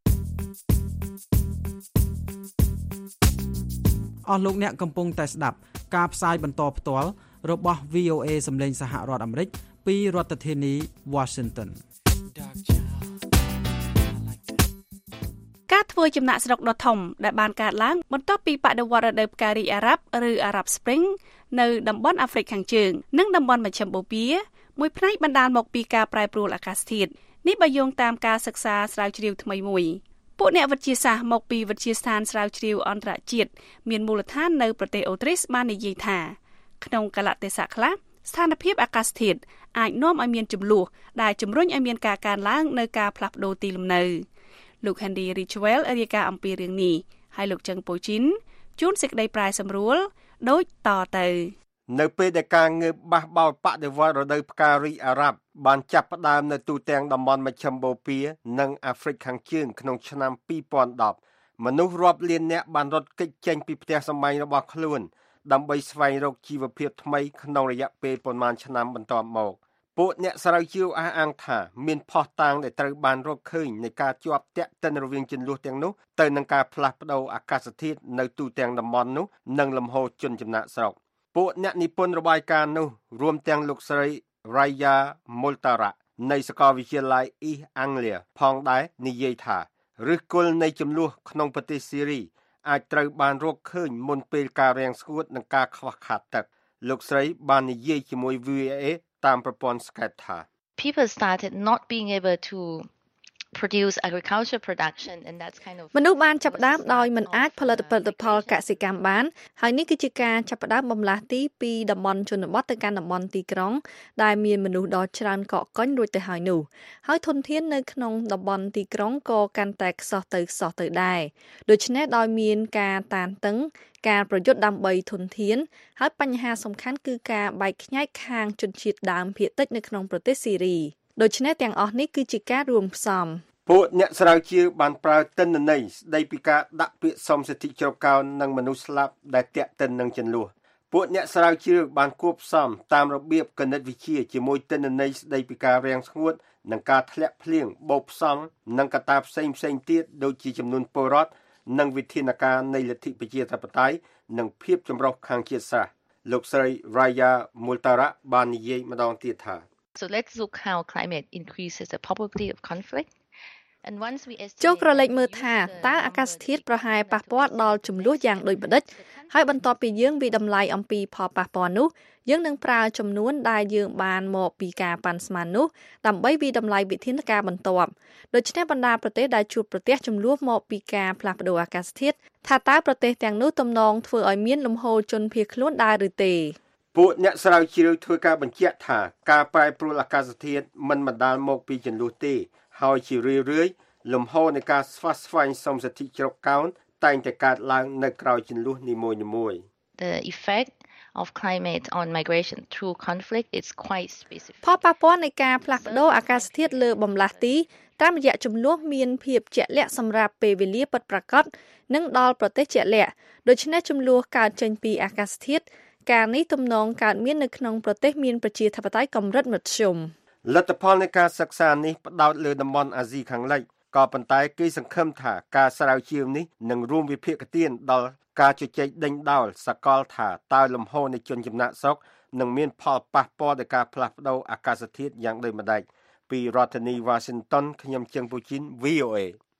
អស់លោកអ្នកកំពុងតែស្ដាប់ការផ្សាយបន្តផ្ទាល់របស់ VOA សម្លេងសហរដ្ឋអាមេរិកពីរដ្ឋធានី Washington ការធ្វើចំណាកស្រុកដ៏ធំដែលបានកើតឡើងបន្ទាប់ពីបដិវត្តរដូវផ្ការីកអារ៉ាប់ឬ Arab Spring នៅតំបន់អាហ្វ្រិកខាងជើងនិងតំបន់មជ្ឈិមបូព៌ាមួយផ្នែកបណ្ដាលមកពីការប្រែប្រួលអាកាសធាតុនេះបើយោងតាមការសិក្សាស្រាវជ្រាវថ្មីមួយពួកអ្នកវិទ្យាសាស្ត្រមកពីវិទ្យាស្ថានស្រាវជ្រាវអន្តរជាតិមានមូលដ្ឋាននៅប្រទេសអូទ្រីសបាននិយាយថាក្នុងកាលៈទេសៈខ្លះស្ថានភាពអាកាសធាតុអាចនាំឲ្យមានជម្លោះដែលជំរុញឲ្យមានការកើនឡើងនៅការផ្លាស់ប្ដូរទីលំនៅលោក Henry Ridgwell រាយការណ៍អំពីរឿងនេះហើយលោកចឹងប៉ូជីនជួនសេចក្តីប្រាយសម្រួលដូចតទៅនៅពេលដែលការងើបបះបោរបដិវត្តរដូវផ្ការីកអារ៉ាប់បានចាប់ផ្ដើមនៅទូទាំងតំបន់មជ្ឈិមបូព៌ានិងអាហ្វ្រិកខាងជើងក្នុងឆ្នាំ2010មនុស្សរាប់លាននាក់បានរត់គេចចេញពីផ្ទះសម្បែងរបស់ខ្លួនដើម្បីស្វែងរកជីវភាពថ្មីក្នុងរយៈពេលប៉ុន្មានឆ្នាំបន្ទាប់មកពួកអ្នកស្រាវជ្រាវអះអាងថាមានភស្តុតាងដែលត្រូវបានរកឃើញនៃការជាប់ទាក់ទិនរវាងជម្លោះទាំងនោះទៅនឹងការផ្លាស់ប្ដូរអាកាសធាតុនៅទូទាំងតំបន់នោះនិងលំហូរជនចំណាកស្រុកពួកអ្នកនិពន្ធរបាយការណ៍នោះរួមទាំងលោកស្រី Raya Multara នៃសាកលវិទ្យាល័យ East Anglia ផងដែរនិយាយថាឫសគល់នៃជម្លោះក្នុងប្រទេសស៊ីរីអាចត្រូវបានរកឃើញមុនពេលការរាំងស្ងួតនិងការខ្វះខាតទឹកលោកស្រីបាននិយាយជាមួយ VOA តាមប្រព័ន្ធ Skype ថា people started not being able to produce agriculture production and that's kind of មនុស្សបានចាប់ផ្ដើមដោយមិនអាចផលិតផលកសិកម្មបានហើយនេះគឺជាការចាប់ផ្ដើមបំលាស់ទីពីតំបន់ជនបទទៅកាន់តំបន់ទីក្រុងដែលមានមនុស្សដ៏ច្រើនកកកុញរួចទៅហើយនោះហើយធនធាននៅក្នុងតំបន់ទីក្រុងក៏កាន់តែខ្សោះទៅដែរដូច្នេះដោយមានការតានតឹងការប្រយុទ្ធដើម្បីធនធានហើយបញ្ហាសំខាន់គឺការបែកខ្ញែកខាងជនជាតិដើមភាគតិចនៅក្នុងប្រទេសស៊ីរីដូច្នេះទាំងអស់នេះគឺជាការរួមផ្សំពួកអ្នកស្រាវជ្រាវបានប្រើទិន្នន័យស្ដីពីការដាក់ពាក្យសមសិទ្ធិជ្រកកោននិងមនុស្សស្លាប់ដែលទាក់ទិននឹងជន្លោះពួកអ្នកស្រាវជ្រាវបានគួបផ្សំតាមរបៀបគណិតវិទ្យាជាមួយទិន្នន័យស្ដីពីការរាំងស្ងួតនិងការធ្លាក់ភ្លៀងបូកផ្សំនិងកត្តាផ្សេងទៀតដូចជាចំនួនពលរដ្ឋនិងវិធានការនៃលទ្ធិប្រជាធិបតេយ្យនិងភាពចម្រុះខាងជាតិសាសន៍លោកស្រី Raya Multara បាននិយាយម្ដងទៀតថា So let's look how climate increases the probability of conflict and once we ចូលក្រឡេកមើលថាតើអាកាសធាតុប្រហែលប៉ះពាល់ដល់ចំនួនយ៉ាងដូចម្ដេចហើយបន្ទាប់ពីយើងវិតម្លៃអំពីផលប៉ះពាល់នោះយើងនឹងប្រើចំនួនដែលយើងបានមកពីការប៉ាន់ស្មាននោះដើម្បីវិតម្លៃវិធានការបន្ទាប់ដូច្នេះបណ្ដាប្រទេសដែលជួបប្រទះចំនួនមកពីការផ្លាស់ប្ដូរអាកាសធាតុថាតើប្រទេសទាំងនោះទំនងធ្វើឲ្យមានលំហូរជនភៀសខ្លួនដែរឬទេពួកអ្នកស្រាវជ្រាវធ្វើការបញ្ជាក់ថាការប្រែប្រួលអាកាសធាតុមិនបណ្ដាលមកពីជន្លោះទេហើយជារឿយៗលំហូរនៃការស្វះស្វែងសមសិទ្ធិជ្រកកោនតែងតែកើតឡើងនៅក្រៅជន្លោះនីមួយៗ The effect of climate on migration through conflict is quite specific ផលប៉ះពាល់នៃការផ្លាស់ប្ដូរអាកាសធាតុលើបំលាស់ទីតាមរយៈចំនួនមានភាពជាក់លាក់សម្រាប់ពេលវេលាពិតប្រាកដនិងដល់ប្រទេសជាក់លាក់ដូច្នេះចំនួនកើតចេញពីអាកាសធាតុការនេះទំនងកើតមាននៅក្នុងប្រទេសមានប្រជាធិបតេយ្យកម្រិតមធ្យមលទ្ធផលនៃការសិក្សានេះផ្ដោតលើតំបន់អាស៊ីខាងលិចក៏ប៉ុន្តែគេសង្ឃឹមថាការស្រាវជ្រាវនេះនឹងរួមវិភាគទានដល់ការជជែកដេញដោលសកលថាតើលំហូរនៃជនចំណាក់ស្រុកនឹងមានផលប៉ះពាល់ដល់ការផ្លាស់ប្ដូរអាកាសធាតុយ៉ាងដូចម្តេចពីរដ្ឋធានី Washington ខ្ញុំជើងពូជីន VOA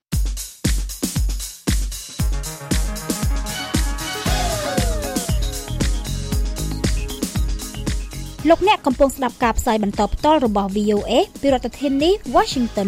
លោកអ្នកកំពុងស្ដាប់ការផ្សាយបន្តផ្ទាល់របស់ VOA ពីរដ្ឋធានី Washington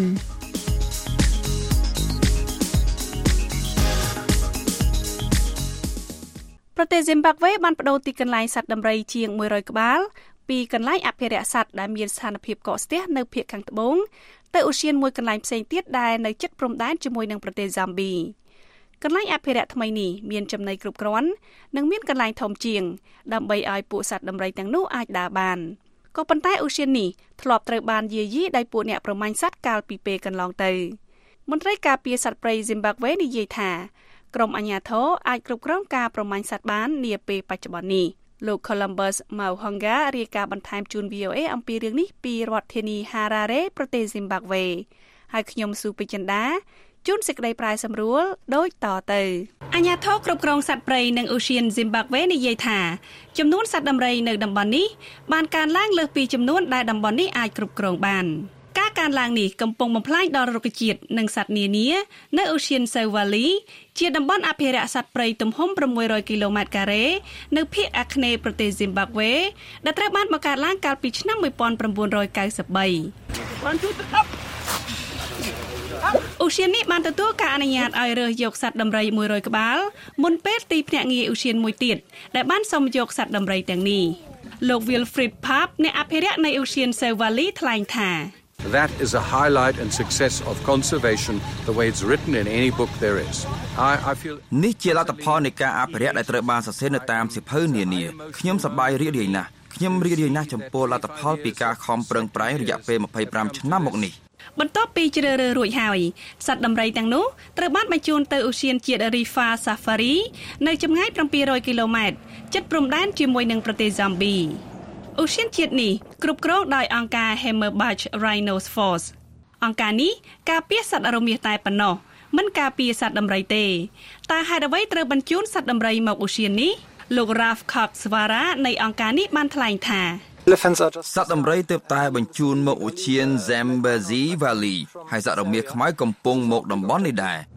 ប្រទេស Zimbabwe បានបដូរទីកន្លែងសត្វដំរីជាង100ក្បាលពីកន្លែងអភិរក្សសត្វដែលមានស្ថានភាពកកស្ទះនៅភាគខាងត្បូងទៅឧទ្យានមួយកន្លែងផ្សេងទៀតដែលនៅជិតព្រំដែនជាមួយនឹងប្រទេស Zambia កន្លែងអភិរក្សថ្មីនេះមានចំណីគ្រប់គ្រាន់និងមានកន្លែងធំជាងដើម្បីឲ្យពួកសត្វដំរីទាំងនោះអាចដើរបានក៏ប៉ុន្តែឧទ្យាននេះធ្លាប់ត្រូវបានយាយីដោយពួកអ្នកប្រមាញ់សត្វកាលពីពេលកន្លងទៅមន្ត្រីការពារសត្វព្រៃ Zimbabwe និយាយថាក្រុមអាជ្ញាធរអាចគ្រប់គ្រងការប្រមាញ់សត្វបាននាពេលបច្ចុប្បន្ននេះលោក Columbus Mauhanga រាយការណ៍បន្ថែមជូន VOA អំពីរឿងនេះពីរដ្ឋធានី Harare ប្រទេស Zimbabwe ហើយខ្ញុំស៊ូពេជ្រចិន្តាជួនសេចក្តីប្រាយសម្រួលដូចតទៅអាជ្ញាធរគ្រប់គ្រងសត្វព្រៃនិងឧទ្យាន Zimbabwe និយាយថាចំនួនសត្វដំរីនៅតំបន់នេះបានកើនឡើងលើសពីចំនួនដែលតំបន់នេះអាចគ្រប់គ្រងបានការកើនឡើងនេះកំពុងបំផ្លាញដល់រុក្ខជាតិនិងសត្វនានានៅឧទ្យាន Sewali ជាតំបន់អភិរក្សសត្វព្រៃទំហំ600គីឡូម៉ែត្រការ៉េនៅភាគអាគ្នេយ៍ប្រទេស Zimbabwe ដែលត្រូវបានបង្កើតឡើងកាលពីឆ្នាំ1993ឧទ្យាននេះបានទទួលការអនុញ្ញាតឲ្យរើសយកសត្វដំរី100ក្បាលមុនពេលទីភ្នាក់ងារឧទ្យានមួយទៀតដែលបានសុំយកសត្វដំរីទាំងនេះលោក Wilfred Pap អ្នកអភិរក្សនៃឧទ្យាន Sewali ថ្លែងថា That is a highlight and success of conservation the way it's written in any book there is. I feel នេះជាលទ្ធផលនៃការអភិរក្សដែលត្រូវបានសរសេរនៅតាមសៀវភៅនានាខ្ញុំសប្បាយរីករាយណាស់ខ្ញុំរីករាយណាស់ចំពោះលទ្ធផលពីការខំប្រឹងប្រែងរយៈពេល25ឆ្នាំមកនេះបន្ទាប់ពីជ្រើសរើសរួចហើយសត្វដំរីទាំងនោះត្រូវបានបញ្ជូនទៅឧទ្យានជាតិ Rifa Safari នៅចម្ងាយ700គីឡូម៉ែត្រជិតព្រំដែនជាមួយនឹងប្រទេស Zambia ឧទ្យានជាតិនេះគ្រប់គ្រងដោយអង្គការ Hammerbach Rhinos Force អង្គការនេះការពារសត្វរមាសតែប៉ុណ្ណោះមិនការពារសត្វដំរីទេតើហេតុអ្វីត្រូវបញ្ជូនសត្វដំរីមកឧទ្យាននេះលោក Ralph Coxswarer នៃអង្គការនេះបានថ្លែងថាសត្វដំរីទើបតែបញ្ជូនមកឧទ្យាន Zambezi Valley ហើយសត្វរមាសខ្មៅកំពុងមកតំបន់នេះដែរ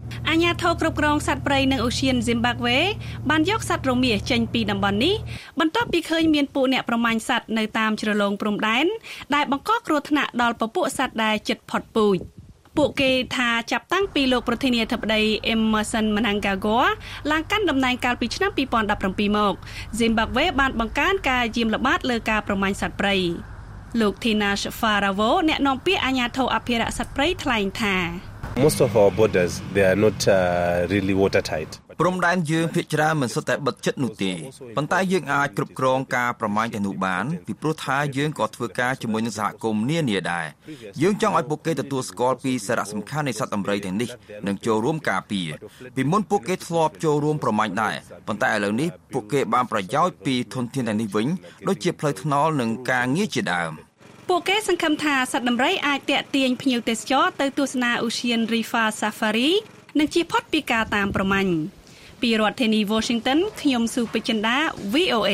អាជ្ញាធរគ្រប់គ្រងសត្វព្រៃនៅអូសៀន Zimbabwe បានយកសត្វរមៀសចេញពីតំបន់នេះបន្ទាប់ពីឃើញមានពួកអ្នកប្រមាញ់សត្វនៅតាមជ្រលងព្រំដែនដែលបង្កគ្រោះថ្នាក់ដល់ពពួកសត្វដែលជិតផុតពូជពួកគេថាចាប់តាំងពីលោកប្រធានាធិបតី Emmerson Mnangagwa ឡើងកាន់តំណែងកាលពីឆ្នាំ2017មក Zimbabwe បានបង្កើនការយាមល្បាតលើការប្រមាញ់សត្វព្រៃលោក Tinash Faravo អ្នកនាំពាក្យអាជ្ញាធរអភិរក្សសត្វព្រៃថ្លែងថា Most of our borders they are not really watertight. ព្រំដែនយើងភាគច្រើនមិនសុទ្ធតែបិទជិតនោះទេប៉ុន្តែយើងអាចគ្រប់គ្រងការប្រមាញ់ទាំងនោះបានពីព្រោះថាយើងក៏ធ្វើការជាមួយនឹងសហគមន៍នានាដែរយើងចង់ឲ្យពួកគេទទួលស្គាល់ពីសារៈសំខាន់នៃសត្វដំរីទាំងនេះនិងចូលរួមការពារពីមុនពួកគេធ្លាប់ចូលរួមប្រមាញ់ដែរប៉ុន្តែឥឡូវនេះពួកគេបានប្រយោជន៍ពីធនធានទាំងនេះវិញដូចជាផ្លូវថ្នល់និងការងារជាដើមពួកគេសង្ឃឹមថាសត្វដំរីអាចទាក់ទាញភ្ញៀវទេសចរទៅទស្សនាឧទ្យាន River Safari និងជៀសផុតពីការតាមប្រមាញ់ពីរដ្ឋធានី Washington ខ្ញុំស៊ូពេជ្រចិន្តា VOA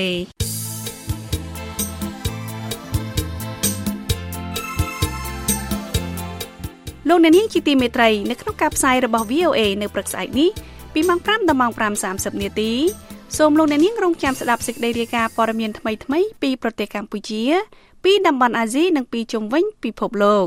លោកអ្នកនាងជាទីមេត្រីនៅក្នុងការផ្សាយរបស់ VOA នៅព្រឹកស្អែកនេះពីម៉ោង 5 ដល់ម៉ោង 5:30 នាទីសូមលោកអ្នកនាងរងចាំស្ដាប់សេចក្តីរាយការណ៍ព័ត៌មានថ្មីៗពីប្រទេសកម្ពុជាពីតំបន់អាស៊ីនិងពីជុំវិញពិភពលោក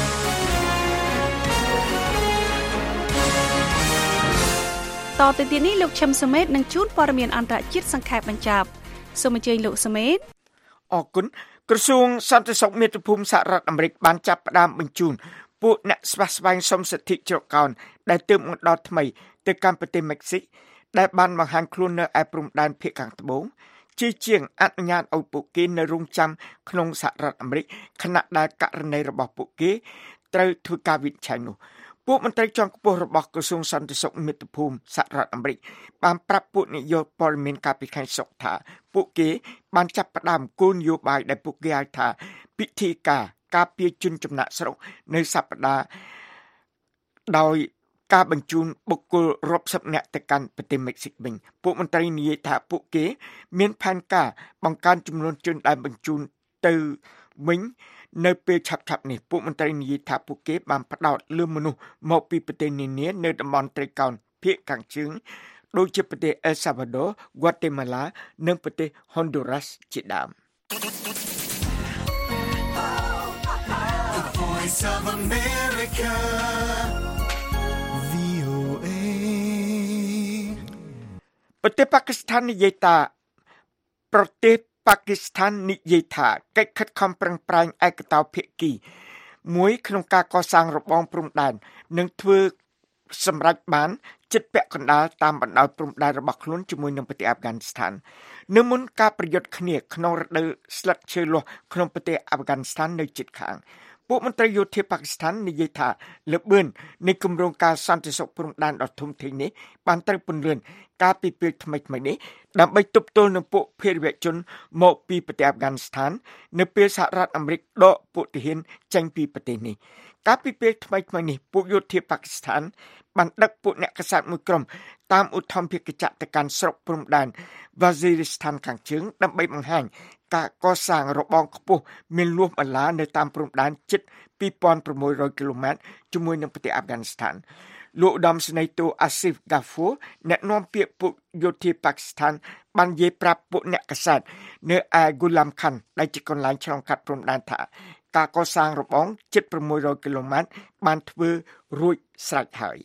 តទៅទៀតនេះលោកឈឹមសុមេតនឹងជួនព័ត៌មានអន្តរជាតិសង្ខេបបញ្ចប់សូមអញ្ជើញលោកសុមេតអរគុណក្រសួងសន្តិសុខមាតុភូមិសហរដ្ឋអាមេរិកបានចាប់ផ្ដើមបញ្ជូនពួកអ្នកស្វះស្វែងសុំសិទ្ធិជ្រកកោនដែលទើបមកដល់ថ្មីទៅកាន់ប្រទេសមិចស៊ីកដែលបានបង្ហាញខ្លួននៅឯព្រំដែនភាគខាងត្បូងជាងអនុញ្ញាតឲ្យពួកគេនៅរងចាំក្នុងសហរដ្ឋអាមេរិកខណៈដែលករណីរបស់ពួកគេត្រូវធ្វើការវិនិច្ឆ័យនោះពួកមន្ត្រីជាន់ខ្ពស់របស់ក្រសួងសន្តិសុខមាតុភូមិសហរដ្ឋអាមេរិកបានប្រាប់ពួកនាយកព័ត៌មានកាលពីខែសុក្រថាពួកគេបានចាប់ផ្ដើមគោលនយោបាយដែលពួកគេហៅថាពិធីការពារជនចំណាក់ស្រុកនៅសប្តាហ៍ដោយការបញ្ជូនបុគ្គលរាប់សិបនាក់ទៅកាន់ប្រទេសមិចស៊ីកវិញពួកមន្ត្រីនិយាយថាពួកគេមានផែនការបង្កើនចំនួនជនដែលបញ្ជូនទៅវិញនៅពេលឆាប់ៗនេះពួកមន្ត្រីនិយាយថាពួកគេបានផ្ដោតលើមនុស្សមកពីប្រទេសនានានៅតំបន់ត្រីកោណភាគខាងជើងដូចជាប្រទេសអែលសាវ៉ាដូ ហ្គាតេម៉ាឡានិងប្រទេសហុនដូរ៉ាសជាដើមប្រទេសប៉ាគីស្ថាននិយាយថាកិច្ចខិតខំប្រឹងប្រែងឯកតោភាគីមួយក្នុងការកសាងរបងព្រំដែននឹងធ្វើសម្រេចបានជិតពាក់កណ្ដាលតាមបណ្ដោយព្រំដែនរបស់ខ្លួនជាមួយនឹងប្រទេសអាហ្វហ្គានីស្ថាននៅមុនការប្រយុទ្ធគ្នាក្នុងរដូវស្លឹកឈើលាស់ក្នុងប្រទេសអាហ្វហ្គានីស្ថាននៅជិតខាងពួកមន្ត្រីយោធាប៉ាគីស្ថាននិយាយថាល្បឿននៃគម្រោងការសន្តិសុខព្រំដែនដ៏ធំធេងនេះបានត្រូវពន្លឿនការពីពេលថ្មីៗនេះដើម្បីទប់ទល់នឹងពួកភេរវជនមកពីប្រទេសអាហ្វហ្គានីស្ថាននៅពេលសហរដ្ឋអាមេរិកដកពួកទាហានចេញពីប្រទេសនេះការពីពេលថ្មីៗនេះពួកយោធាប៉ាគីស្ថានបានដឹកពួកអ្នកកាសែតមួយក្រុមតាមឧទ្ធម្ភាគចក្រទៅកាន់ស្រុកព្រំដែនវ៉ាស៊ីរីស្ថានខាងជើងដើម្បីបង្ហាញការកសាងរបងខ្ពស់មានលួសបន្លានៅតាមព្រំដែនជិត 2,600 គីឡូម៉ែត្រជាមួយនឹងប្រទេសអាហ្វហ្គានីស្ថានលោកឧត្តមសេនីយ៍តូអាស៊ីហ្វ ហ្កាហ្វូអ្នកនាំពាក្យពួកយោធាប៉ាគីស្ថានបាននិយាយប្រាប់ពួកអ្នកកាសែតនៅឯហ្គូឡាំខាន់ដែលជាកន្លែងឆ្លងកាត់ព្រំដែនថាការកសាងរបងជិត 600 គីឡូម៉ែត្របានធ្វើរួចស្រេចហើយ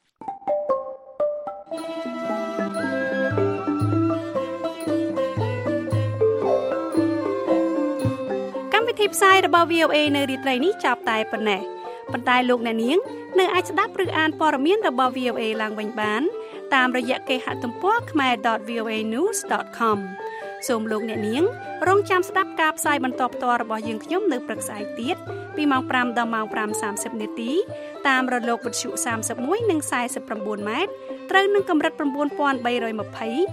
វិធីផ្សាយរបស់ VOA នៅរាត្រីនេះចាប់តែប៉ុណ្ណេះប៉ុន្តែលោកអ្នកនាងនៅអាចស្ដាប់ឬអានព័ត៌មានរបស់ VOA ឡើងវិញបានតាមរយៈគេហទំព័រ khmer.voanews.com សូមលោកអ្នកនាងរងចាំស្ដាប់ការផ្សាយបន្តផ្ទាល់របស់យើងខ្ញុំនៅព្រឹកស្អែកទៀតពីម៉ោង 5 ដល់ម៉ោង 5:30 នាទីតាមរលកវិទ្យុ31និង49ម៉ែត្រត្រូវនឹងកម្រិត 9320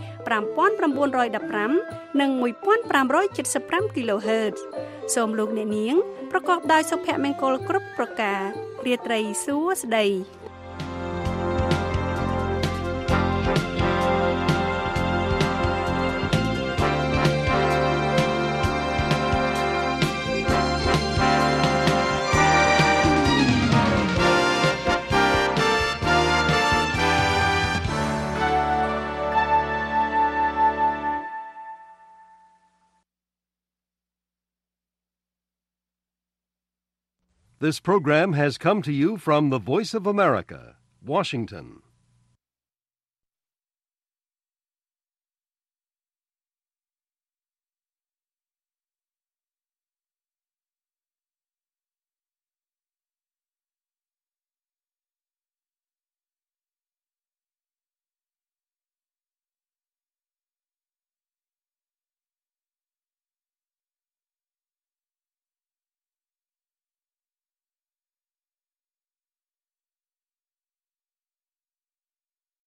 5915 និង 1575 kHz សូមលោកអ្នកនាងប្រកបដោយសុភមង្គលគ្រប់ប្រការរាត្រីសួស្តី This program has come to you from the Voice of America, Washington.